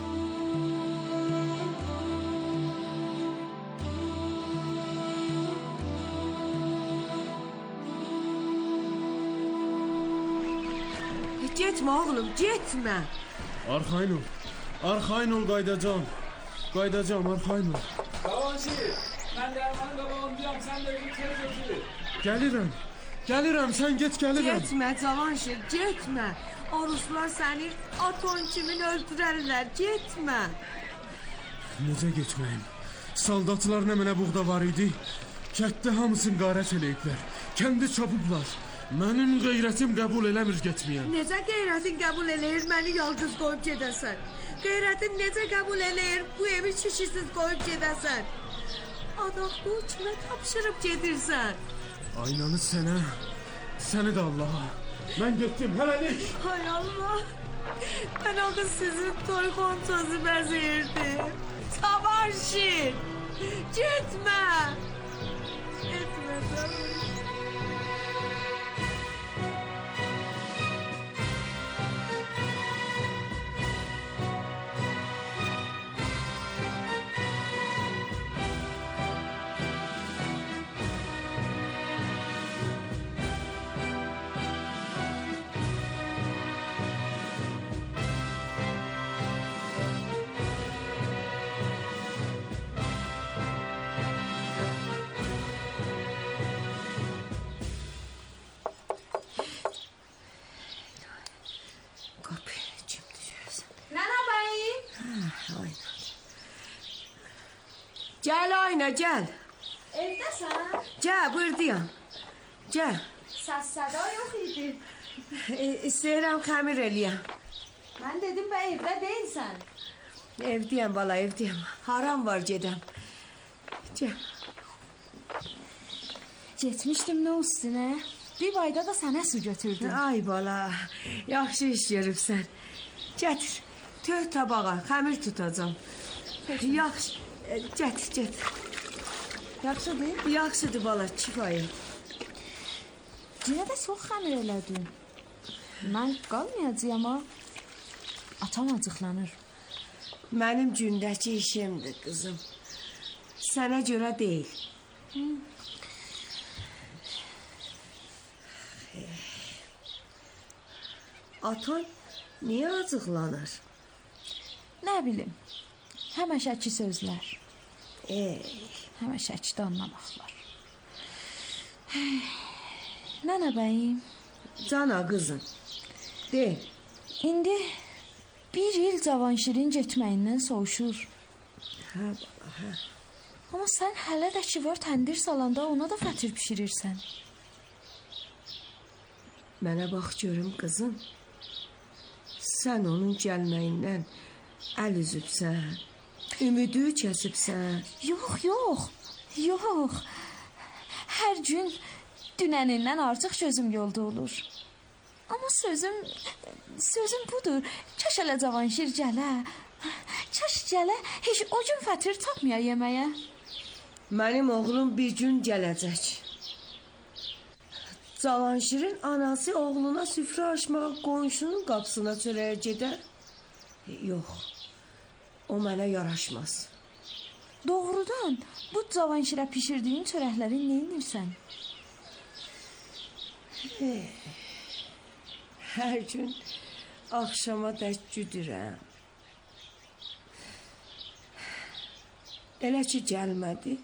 Getmə oğlum, getmə. Arxayın ol. Arxayın ol, qaydacam. Qaydacam, arxayın ol. Cavanşir, mən dərmanın qabağındayam, sən də bir tez götür. Gəlirəm. Gəlirəm, sən get, gəlirəm. Getmə Cavanşir, getmə. O Ruslar səni aton kimin öldürərlər, getmə. Necə getməyim? Saldatlar nə mənə buğda var idi? Kətdə hamısını qarət eləyiblər. Kəndi çapıblar. Mənim qeyrətim qəbul eləmir getməyəm. Necə qeyrətin qəbul eləyir, məni yalqız qoyub gedəsən? Qeyrətin necə qəbul eləyir, bu evi kişisiz qoyub gedəsən? Adaqlı kimə tapşırıb gedirsən? Aynanı sənə, səni də Allaha. Mən getdim, hələlik. Hay Allah, mən axı sizin toy kontosu bəzəyirdim. Cavanşir, getmə. Getmə Cavanşir. Gəl Ayna, gəl. Evdəsən? Gəl, buradayam. Gəl. Səs səda yox idi. E, istəyirəm xəmir eləyəm. Mən dedim bə evdə deyilsən. Evdəyəm bala, evdəyəm. Haram var gedəm. Gəl. Getmişdim nə üstünə? Bir bayda da sənə su götürdüm. Ay bala, yaxşı iş görübsən. Gətir, töh tabağa, xəmir tutacam. Yaxşı. Gətir, gətir. Yaxşıdır? Yaxşıdır bala, kifayət. Cinə də çox xəmir elədin. Mən qalmayacağım ama atam acıqlanır. Mənim gündəki işimdir qızım. Sənə görə deyil. Hı. Atan niyə acıqlanır? Nə bilim. Həməşəki sözlər. Ey, həməşəki anlamaqlar. Nənə bəyim. Cana qızım. De. İndi bir il Cavanşirin getməyindən soğuşur. Hə bala, hə. Amma sən hələ də ki var təndir salanda ona da fətir pişirirsən. Mənə bax görüm qızım. Sən onun gəlməyindən əl üzübsən. Ümidi kəsibsən. Yox, yox. Yox. Hər gün dünənindən artıq sözüm yolda olur. Amma sözüm, sözüm budur. Kaş elə Cavanşir gələ. Kaş gələ, heç o gün fətir tapmaya yeməyə. Mənim oğlum bir gün gələcək. Cavanşirin anası oğluna süfrə açmağa qonşunun qapısına çörəyə gedər. Yox, o mənə yaraşmaz. Doğrudan, bu Cavanşirə pişirdiyin çörəkləri nə edirsən? Hər gün axşama dək güdürəm. Elə ki gəlmədi.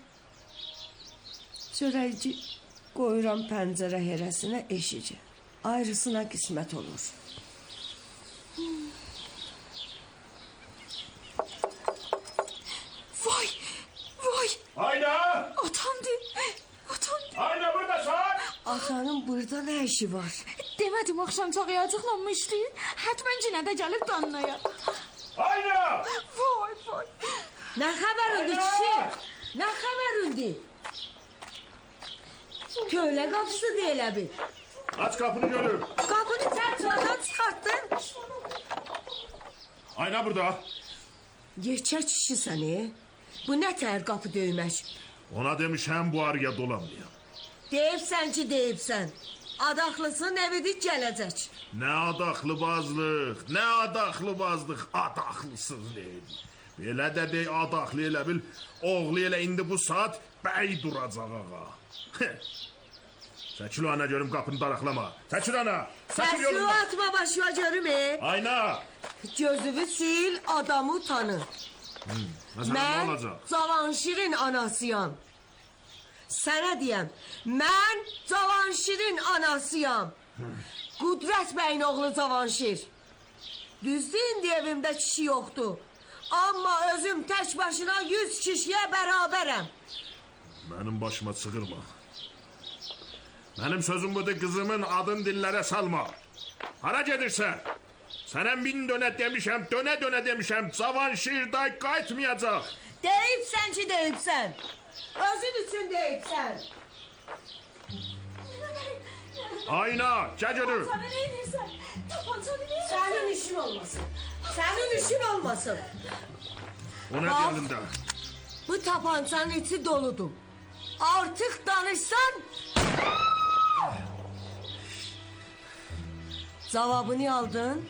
Çörəyi qoyuram pəncərə hərəsinə eşicə. Ayrısına qismət olur. Vay, vay. Ayna! Atandı, atandı. Ayna buradasan! Atanın burada nə işi var? Demədim axşam çağı acıqlanmışdı. Hətmən cinə də gəlib qanlaya. Ayna! Vay, vay. Nə xəbər oldu kişi? Nə xəbər oldu? Kölə qapısı deyilə bir. Aç kapını görüm. Qapını çərçadan çıxartdın. Ayna burada. Yekə kişi səni. Bu nə tər qapı döymək? Ona demişəm bu araya dolanmayam. Deyibsən ki, deyibsən. Adaxlısın evidi gələcək. Nə adaxlыбazlıq, nə adaxlыбazlıq, adaxlısız deyil. Belə də dey adaxlı elə bil, oğlu elə indi bu saat bəy duracaq ağa. Çəkil ana görüm qapını daraqlama. Çəkil ana. Çəkil Səsini yolundan. atma başıma görüm e. Ayna. Gözünü sil, adamı tanı. Məsələn nə Mən olacaq? Cavanşirin anasıyam. Sənə deyəm, mən Cavanşirin anasıyam. Qudrət bəyin oğlu Cavanşir. Düzdür, indi evimdə kişi yoxdur. Amma özüm tək başına yüz kişiyə bərabərəm. Mənim başıma çığırma. Mənim sözüm budur, qızımın adın dillərə salma. Hara gedirsən? Sənə min dönə demişəm, dönə dönə demişəm, Cavanşir day qayıtmayacaq. Deyibsən ki, deyibsən. Özün üçün deyibsən. Ayna, gəl görüm. Tapançanı nə edirsən? Tapançanı nə edirsən? Sənin işin olmasın. Sənin işin olmasın. O nə Bax. yanında? Bu tapançanın içi doludur. Artıq danışsan... Cavabını aldın.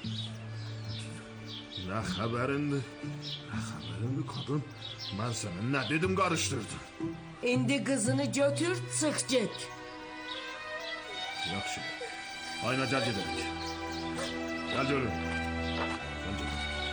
Nə xəbərindir? Nə xəbərindir qadın? Mən sənə nə dedim qarışdırdım? İndi qızını götür, çıx get. Yaxşı. Ayna gəl gedək. Gəl görüm. Gəl görüm.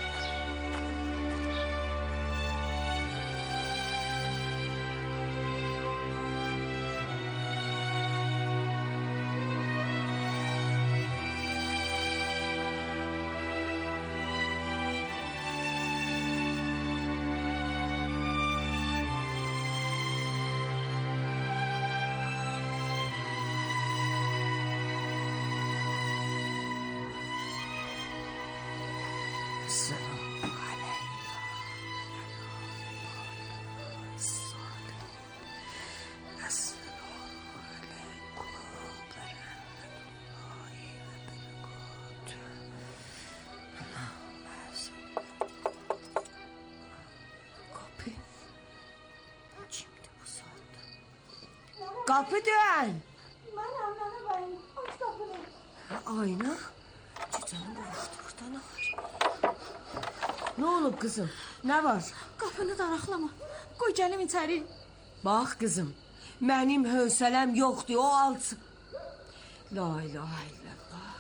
Qapı dön. Mənəm, mənəm bəyim. Aç qapını. Ayna. Gecənin bu vaxtı burada nə var? Nə olub qızım? Nə var? Qapını daraqlama. Qoy gəlim içəri. Bax qızım, mənim hövsələm yoxdur, o alsın. La ilahe illallah.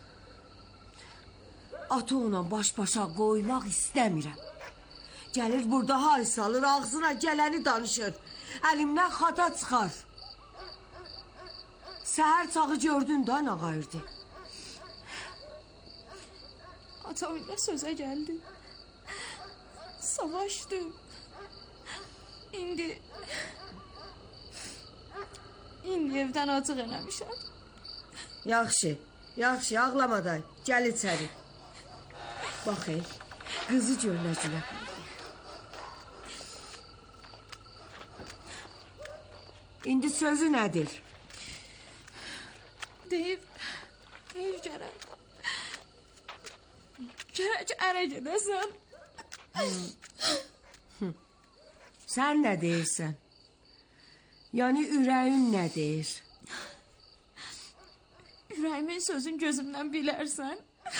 Atı ona baş-başa qoymaq istəmirəm. Gəlir burada hay salır, ağzına gələni danışır. Əlimdən xata çıxar. Səhər çağı gördün da nə qayırdı. Atam ilə sözə gəldi. Savaşdım. İndi... İndi evdən acıq eləmişəm. Yaxşı, yaxşı, ağlama da, gəl içəri. Bax ey, qızı gör nə günə. İndi sözü nədir? Deyib, deyib gərək. Gərək ərə gedəsən. Sən nə deyirsən? Yəni ürəyin nə deyir? Ürəyimin sözün gözümdən bilərsən.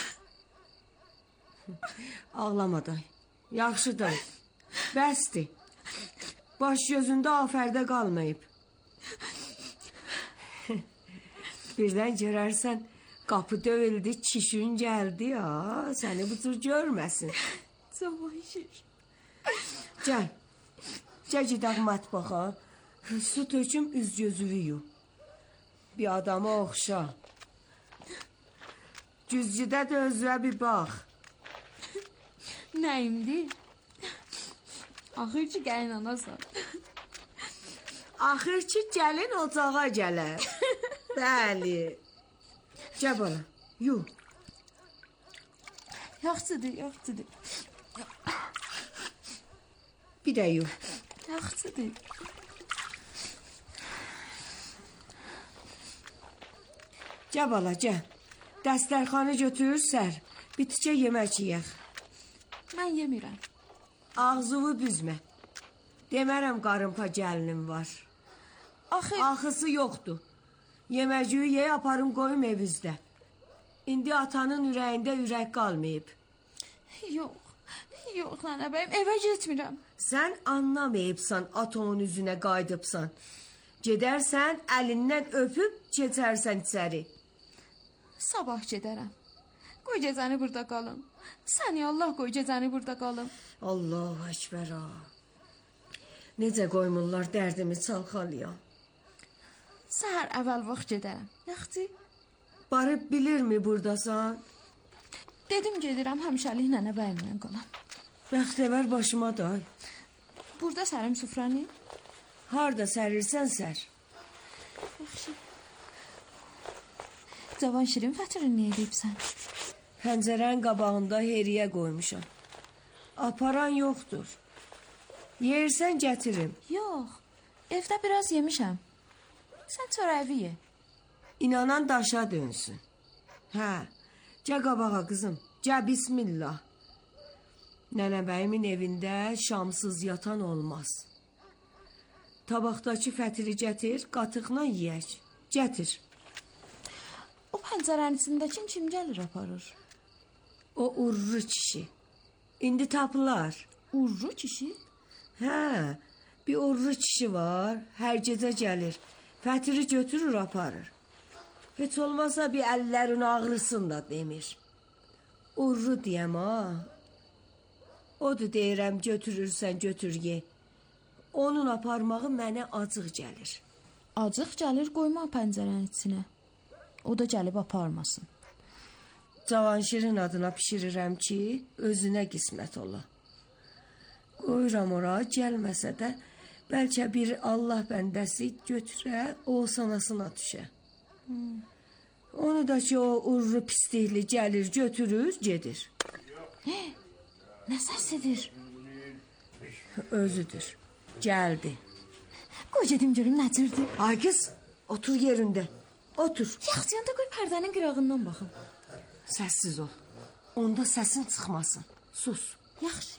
Ağlama day. Yaxşı day. Bəsdir. Baş gözündə afərdə qalmayıb. Birdən görərsən qapı dövüldü, çişin gəldi ya. Səni bu tür görməsin. Cavanşir. Gəl. Gəl gedək mətbəxa. Su töküm üz gözünü yu. Bir adama oxşa. Güzgüdə də özünə bir bax. Nəyimdi? Axır ki, gəlin anasan. Axır ki, gəlin ocağa gələr. Bəli. Gəl bana, yu. Yaxşıdır, yaxşıdır. Bir də yu. Yaxşıdır. Gəl bala, gəl. Dəstərxanı götürür sər. Biticə yemək yiyək. Mən yemirəm. Ağzını büzmə. Demərəm qarınpa gəlinim var. Axı... Axısı yoxdur. Yeməciyi yeyə aparım qoyum evizdə. İndi atanın ürəyində ürək qalmayıb. Yox, yox nənə bəyim, evə getmirəm. Sən anlamayıbsan, atonun üzünə qaydıbsan. Gedərsən, əlindən öpüb, keçərsən içəri. Sabah gedərəm. Qoy gecəni burada qalım. Səni Allah qoy gecəni burada qalım. Allahu Ekber ha. Necə qoymurlar dərdimi çalxalayam. Səhər əvvəl vaxt gedərəm. Yaxşı? Barıb bilirmi buradasan? Dedim gedirəm həmişəlik nənə bəyimlə qalam. Bəxtəvər başıma day. Burada sərim süfrəni? Harda sərirsən sər? Yaxşı. Cavan şirin fətirini nə edibsən? Pəncərənin qabağında heriyə qoymuşam. Aparan yoxdur. Yersən gətirim. Yox, evdə biraz yemişəm. Sən çörəvi ye. İnanan daşa dönsün. Hə, gəl qabağa qızım. Gəl bismillah. Nənə bəyimin evində şamsız yatan olmaz. Tabaqdakı fətiri gətir, qatıqla yeyək. Gətir. O pəncərənin içindəki kim gəlir aparır? O urru kişi. İndi tapılar. Urru kişi? Hə, bir urru kişi var, hər gecə gəlir. Fətiri götürür, aparır. Heç olmasa bir əllərin ağrısın da demir. Urru deyəm ha. Odur deyirəm, götürürsən, götür ye. Onun aparmağı mənə acıq gəlir. Acıq gəlir, qoyma pəncərənin içinə. O da gəlib aparmasın. Cavanşirin adına pişirirəm ki, özünə qismət ola. Qoyuram ora, gəlməsə də, bəlkə bir Allah bəndəsi götürə, o sanasına düşə. Hmm. Onu da ki, o urru pislikli gəlir, götürür, gedir. Hey, nə səsidir? Özüdür, gəldi. Qoy gedim görüm nəcirdir. Ay qız, otur yerində, otur. Yaxçıyanda qoy pərdənin qırağından baxım. Səssiz ol, onda səsin çıxmasın, sus. Yaxşı.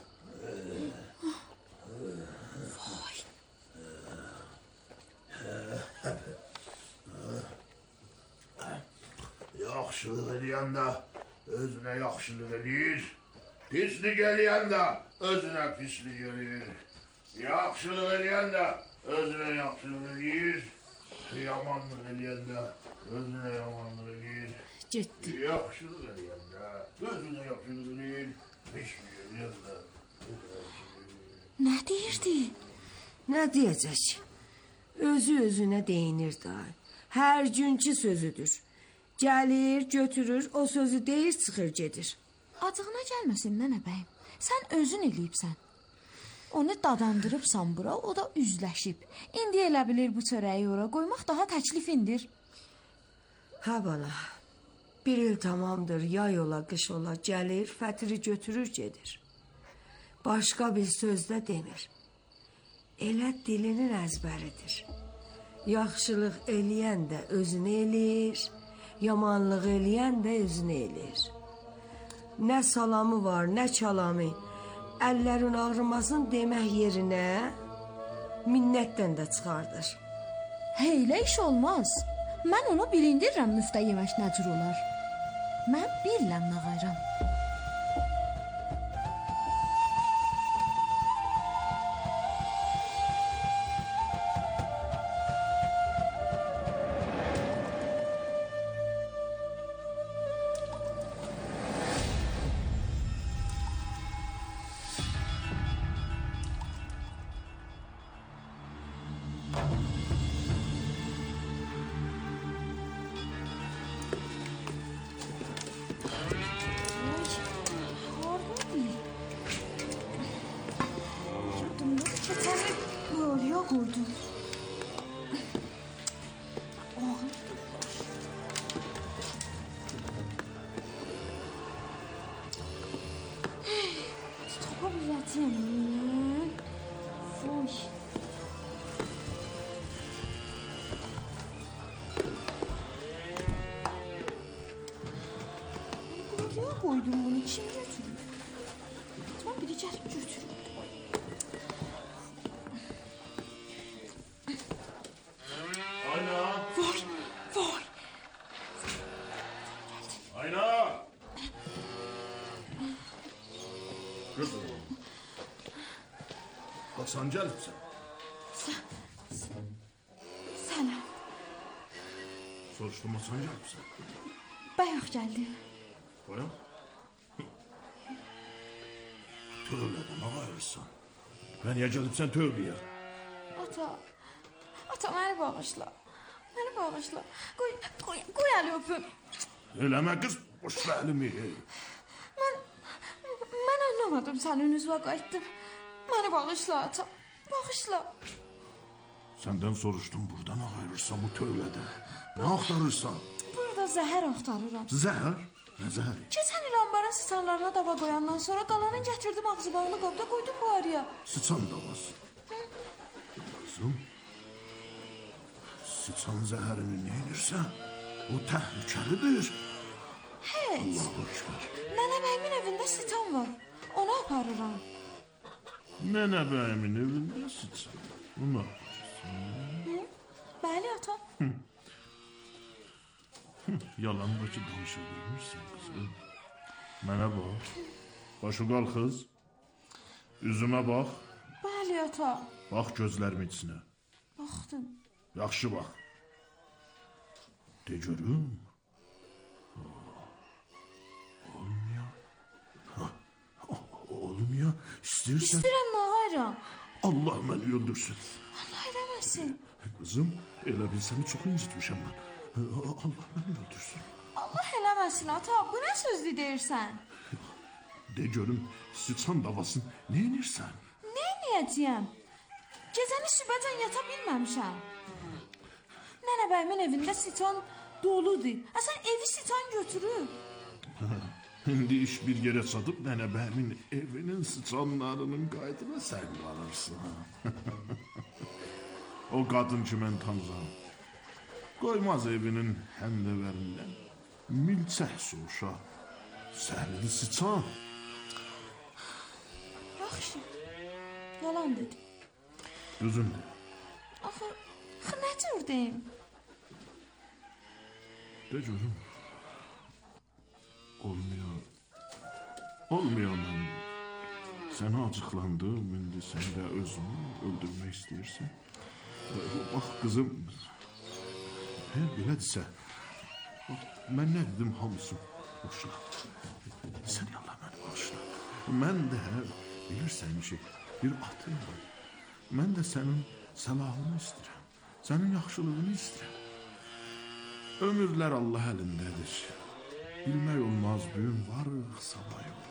Vay. Yaxşılıq eləyən də özünə yaxşılıq eləyir. Pislik eləyən də özünə pislik eləyir. Yaxşılıq eləyən də özünə yaxşılıq eləyir. Yamanlıq eləyən də özünə yamanlıq eləyir. Getdi. Yaxşılıq eləyən də özünə yaxşılıq eləyir. Pislik eləyən də özünə yaxşılıq eləyir. Nə deyirdi? Nə deyəcək? Özü özünə deyinir da. Hər günkü sözüdür. Gəlir, götürür, o sözü deyir, çıxır, gedir. Acığına gəlməsin, nənə bəyim. Sən özün eləyibsən. Onu dadandırıbsan bura, o da üzləşib. İndi elə bilir bu çörəyi ora qoymaq daha təklifindir. Hə bala, bir il tamamdır, yay ola, qış ola, gəlir, fətiri götürür, gedir. Başqa bir söz də demir. Elə dilinin əzbəridir. Yaxşılıq eləyən də özünü eləyir, yamanlıq eləyən də özünə eləyir. Nə salamı var, nə çalamı. Əllərin ağrımasın demək yerinə minnətdən də çıxardır. Heylə iş olmaz. Mən ona bilindirirəm müftə yemək nə cür olar. Mən bilirəm nə qayram. Qurdum. Tapa biləcəyəm. Foy. Buraya qoydum bunu. Kim götürür? Tamam, biri gəlib götürür. Sən gəlibsən. Sənəm. Soruşdum, sən gəlibsən. Bayaq gəldim. Bayaq? Tövlədən ağayırsan. Və niyə gəlibsən tövləyə? Ata, ata, məni bağışla. Məni bağışla. Qoy, qoy, qoy əli öpüm. Eləmə qız, boş əlimi. Mən, mən anlamadım sənin üzvə qayıtdım. Məni bağışla ata, bağışla. Səndən soruşdum, buradan ağayırsan bu tövlədə. Nə axtarırsan? Burada zəhər axtarıram. Zəhər? Nə zəhər? Keçən il ambarın sıçanlarına dava qoyandan sonra qalanın gətirdim ağzı bağlı qabda qoydum bu araya. Sıçan davası? Kızım, sıçan zəhərini nə edirsən? O təhlükəlidir. Heç. Allahu Ekber. Nənə bəyimin evində sıçan var. Onu aparıram. Nənə bəyimin evində sıçan. Onu aparırsan. Bəli ata. Hı. Hı. Yalandakı danışa bilmirsən qızım. Mənə bax. Başı qalxız. Üzümə bax. Bəli ata. Bax gözlərimin içinə. Baxdım. Yaxşı bax. De görüm. Olmuyor. Olmuyor. İstəyirsən. İstəyirəm ağayram. Allah məni öldürsün. Allah eləməsin. Qızım, elə bil səni çox incitmişəm mən. Allah məni öldürsün. Allah eləməsin ata. Bu nə sözdü deyirsən? De görüm, sıçan davasın nə edirsən? Nə edəcəyəm? Gecəni sübhəcən yata bilməmişəm. Nənə bəyimin evində sıçan doludur. Əsən evi sıçan götürür. İndi iş bir yerə çatıb nənə bəyimin evinin sıçanlarının qaydına sən qalırsan. O qadın ki, mən tanıram. Qoymaz evinin həndəvərindən milçək soğuşa. Səhvili sıçan. Yaxşı, yalan dedim. Düzündür. Axı, axı nə cür deyim? De görüm. Olmuyor. Olmuyor mən. Sənə acıqlandım, indi sən də özünü öldürmək istəyirsən. Bax, qızım, hər belədirsə, mən nə dedim hamısı boşa. Sən Allah məni bağışla. Mən də bilirsən ki, bir atım var. Mən də sənin səlahını istəyirəm, sənin yaxşılığını istəyirəm. Ömürlər Allah əlindədir. Bilmək olmaz, büyün varıq, sabah yox.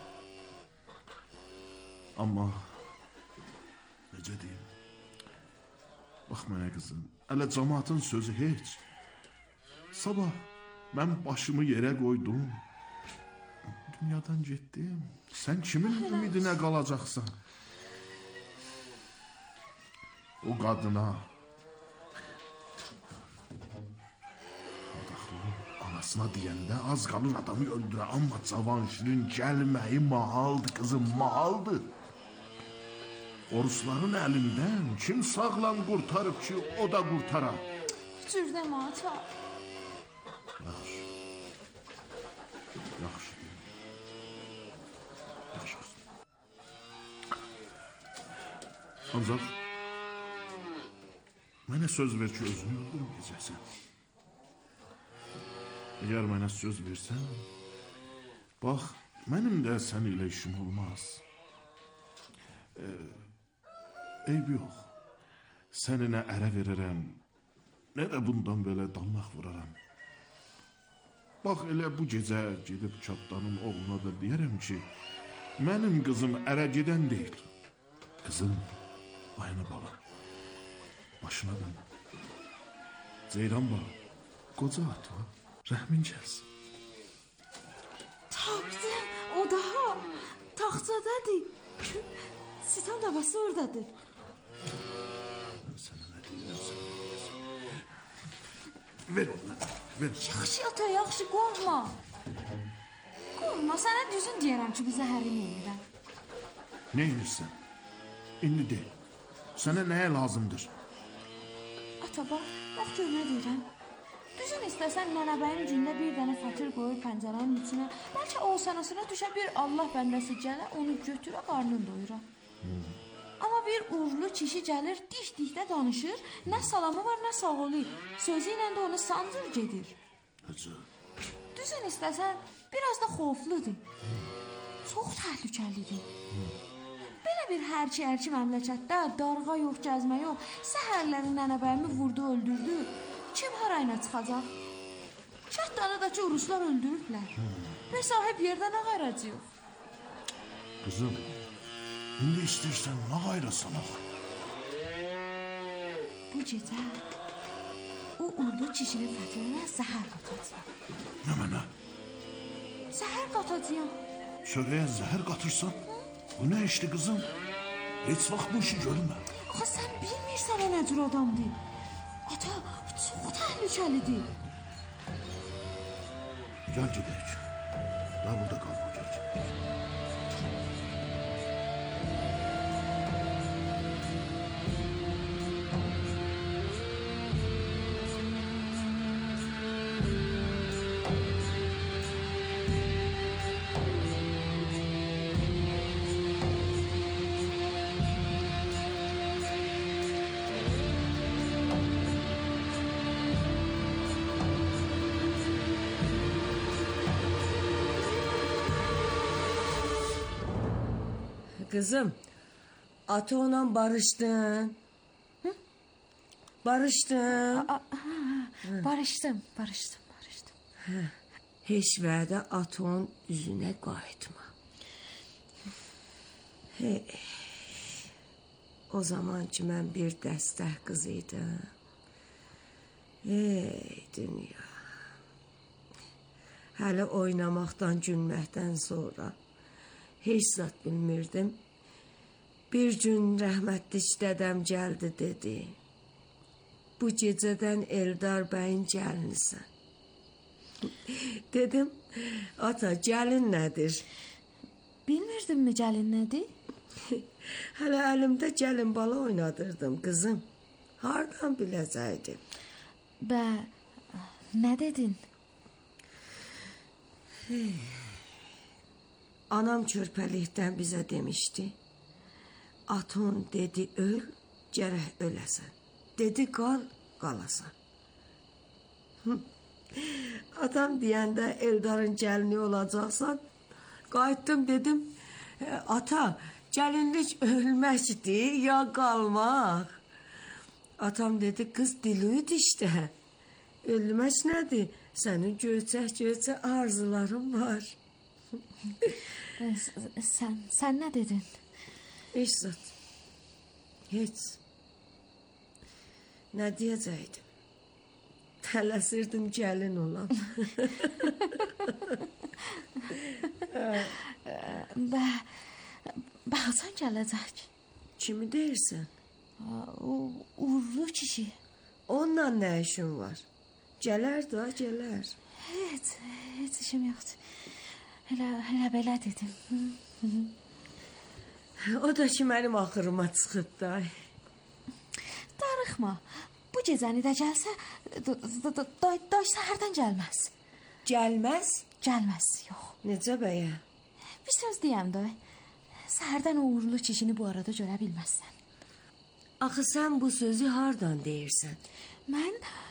Amma, necə deyim? Bax mənə qızım, ələ cəmaatın sözü heç. Sabah mən başımı yerə qoydum. Dünyadan getdim. Sən kimin ümidinə qalacaqsan? O qadına, adaxlı atasına deyəndə az qalır adamı öldürə. Amma Cavanşirin gəlməyi mahaldır, qızım, mahaldır. Orusların əlindən kim sağlam qurtarıb ki, o da qurtarar. Cürdəm ata. Yaxşı. Yaxşı. Yaxşı. Ancaq mənə söz ver ki, özünü öldürməyəcəksən. Əgər mənə söz versən, bax, mənim də sən ilə işim olmaz. Ee, eyb yox. Səni nə ərə verərəm, nə də bundan belə damlaq vuraram. Bax, elə bu gecə gedib çatdanın oğluna da deyərəm ki, mənim qızım ərə gedən deyil. Qızım, ayına bala, başına dön. Ceyran bala, qoca atma, rəhmin gəlsin. Tapdım, o daha taxtadadır. Sitan davası oradadır. Sənə nə deyirəm, sənə nə deyirəm. Ver onu, ver. Yaxşı ata, yaxşı, qorxma. Qorxma, sənə düzün deyərəm ki, bu zəhərin emirəm. Nə edirsən? İndi de, sənə nəyə lazımdır? Ata, bax, bax gör nə deyirəm. Düzün istəsən nənəbəyin gündə bir dənə fətir qoyur pəncərənin içinə. Bəlkə o sənəsinə düşə bir Allah bəndəsi gələ, onu götürə, qarnını doyura. Hmm. Amma bir uğurlu kişi gəlir, dik-dikdə danışır, nə salamı var, nə sağolu. Sözü ilə də onu sancır gedir. Necə? Düzün istəsən, biraz da xofludur. Çox təhlükəlidir. Belə bir hərki-hərki məmləkətdə darğa yox, gəzmə yox, səhərlərin nənəbəyimi vurdu, öldürdü. Kim harayına çıxacaq? Çatdanıdakı Uruslar öldürüblər. Və sahib yerdə nə qayracı yox? Qızım, indi istəyirsən nə qayrasanaq? Bu gecə o urdu kişinin fətrinə zəhər qatacaq. Nə mənə? Zəhər qatacaq. Çörəyə zəhər qatırsan? Bu nə işdir qızım? Heç vaxt bu işi görmə. Axı sən bilmirsən o nə cür adamdır. Ata, çox təhlükəlidir. Gəl gedək. Daha burada qalma, gəl gedək. Kızım, ata ona barıştın. Hı? Barıştın. Aa, ha, barışdım, barışdım, barışdım. Hə, heç vədə atonun üzünə qayıtma. Hey, o zaman ki mən bir dəstək qız idim. Ey dünya. Hələ oynamaqdan, gülməkdən sonra heç zat bilmirdim. Bir gün rəhmətlik dədəm gəldi dedi. Bu gecədən Eldar bəyin gəlinisən. Dedim, ata gəlin nədir? Bilmirdim mi gəlin nədir? Hələ əlimdə gəlin bala oynadırdım qızım. Hardan biləcəkdim? Bə, nə dedin? Hey. Anam körpəlikdən bizə demişdi. Aton dedi öl, gərək öləsən. Dedi qal, qalasan. Atam deyəndə Eldarın gəlini olacaqsan. Qayıtdım dedim, ata gəlinlik ölməkdir ya qalmaq. Atam dedi qız dilüyd işte. Ölmək nədir? Sənin göyçək-göyçək arzuların var. Sən, sən nə dedin? Heç zat. Heç. Nə deyəcəkdim? Tələsirdim gəlin olan. Bə, baxsan gələcək. Kimi deyirsən? O uğurlu kişi. Onunla nə işin var? Gələr da, gələr. Heç, heç işim yoxdur. Elə, elə belə dedim. O da ki mənim axırıma çıxıb da. Darıxma. Bu gecəni də gəlsə, day səhərdən gəlməz. Gəlməz? Gəlməz, yox. Necə bəyə? Bir söz deyəm də, səhərdən o uğurlu kişini bu arada görə bilməzsən. Axı sən bu sözü hardan deyirsən? Mən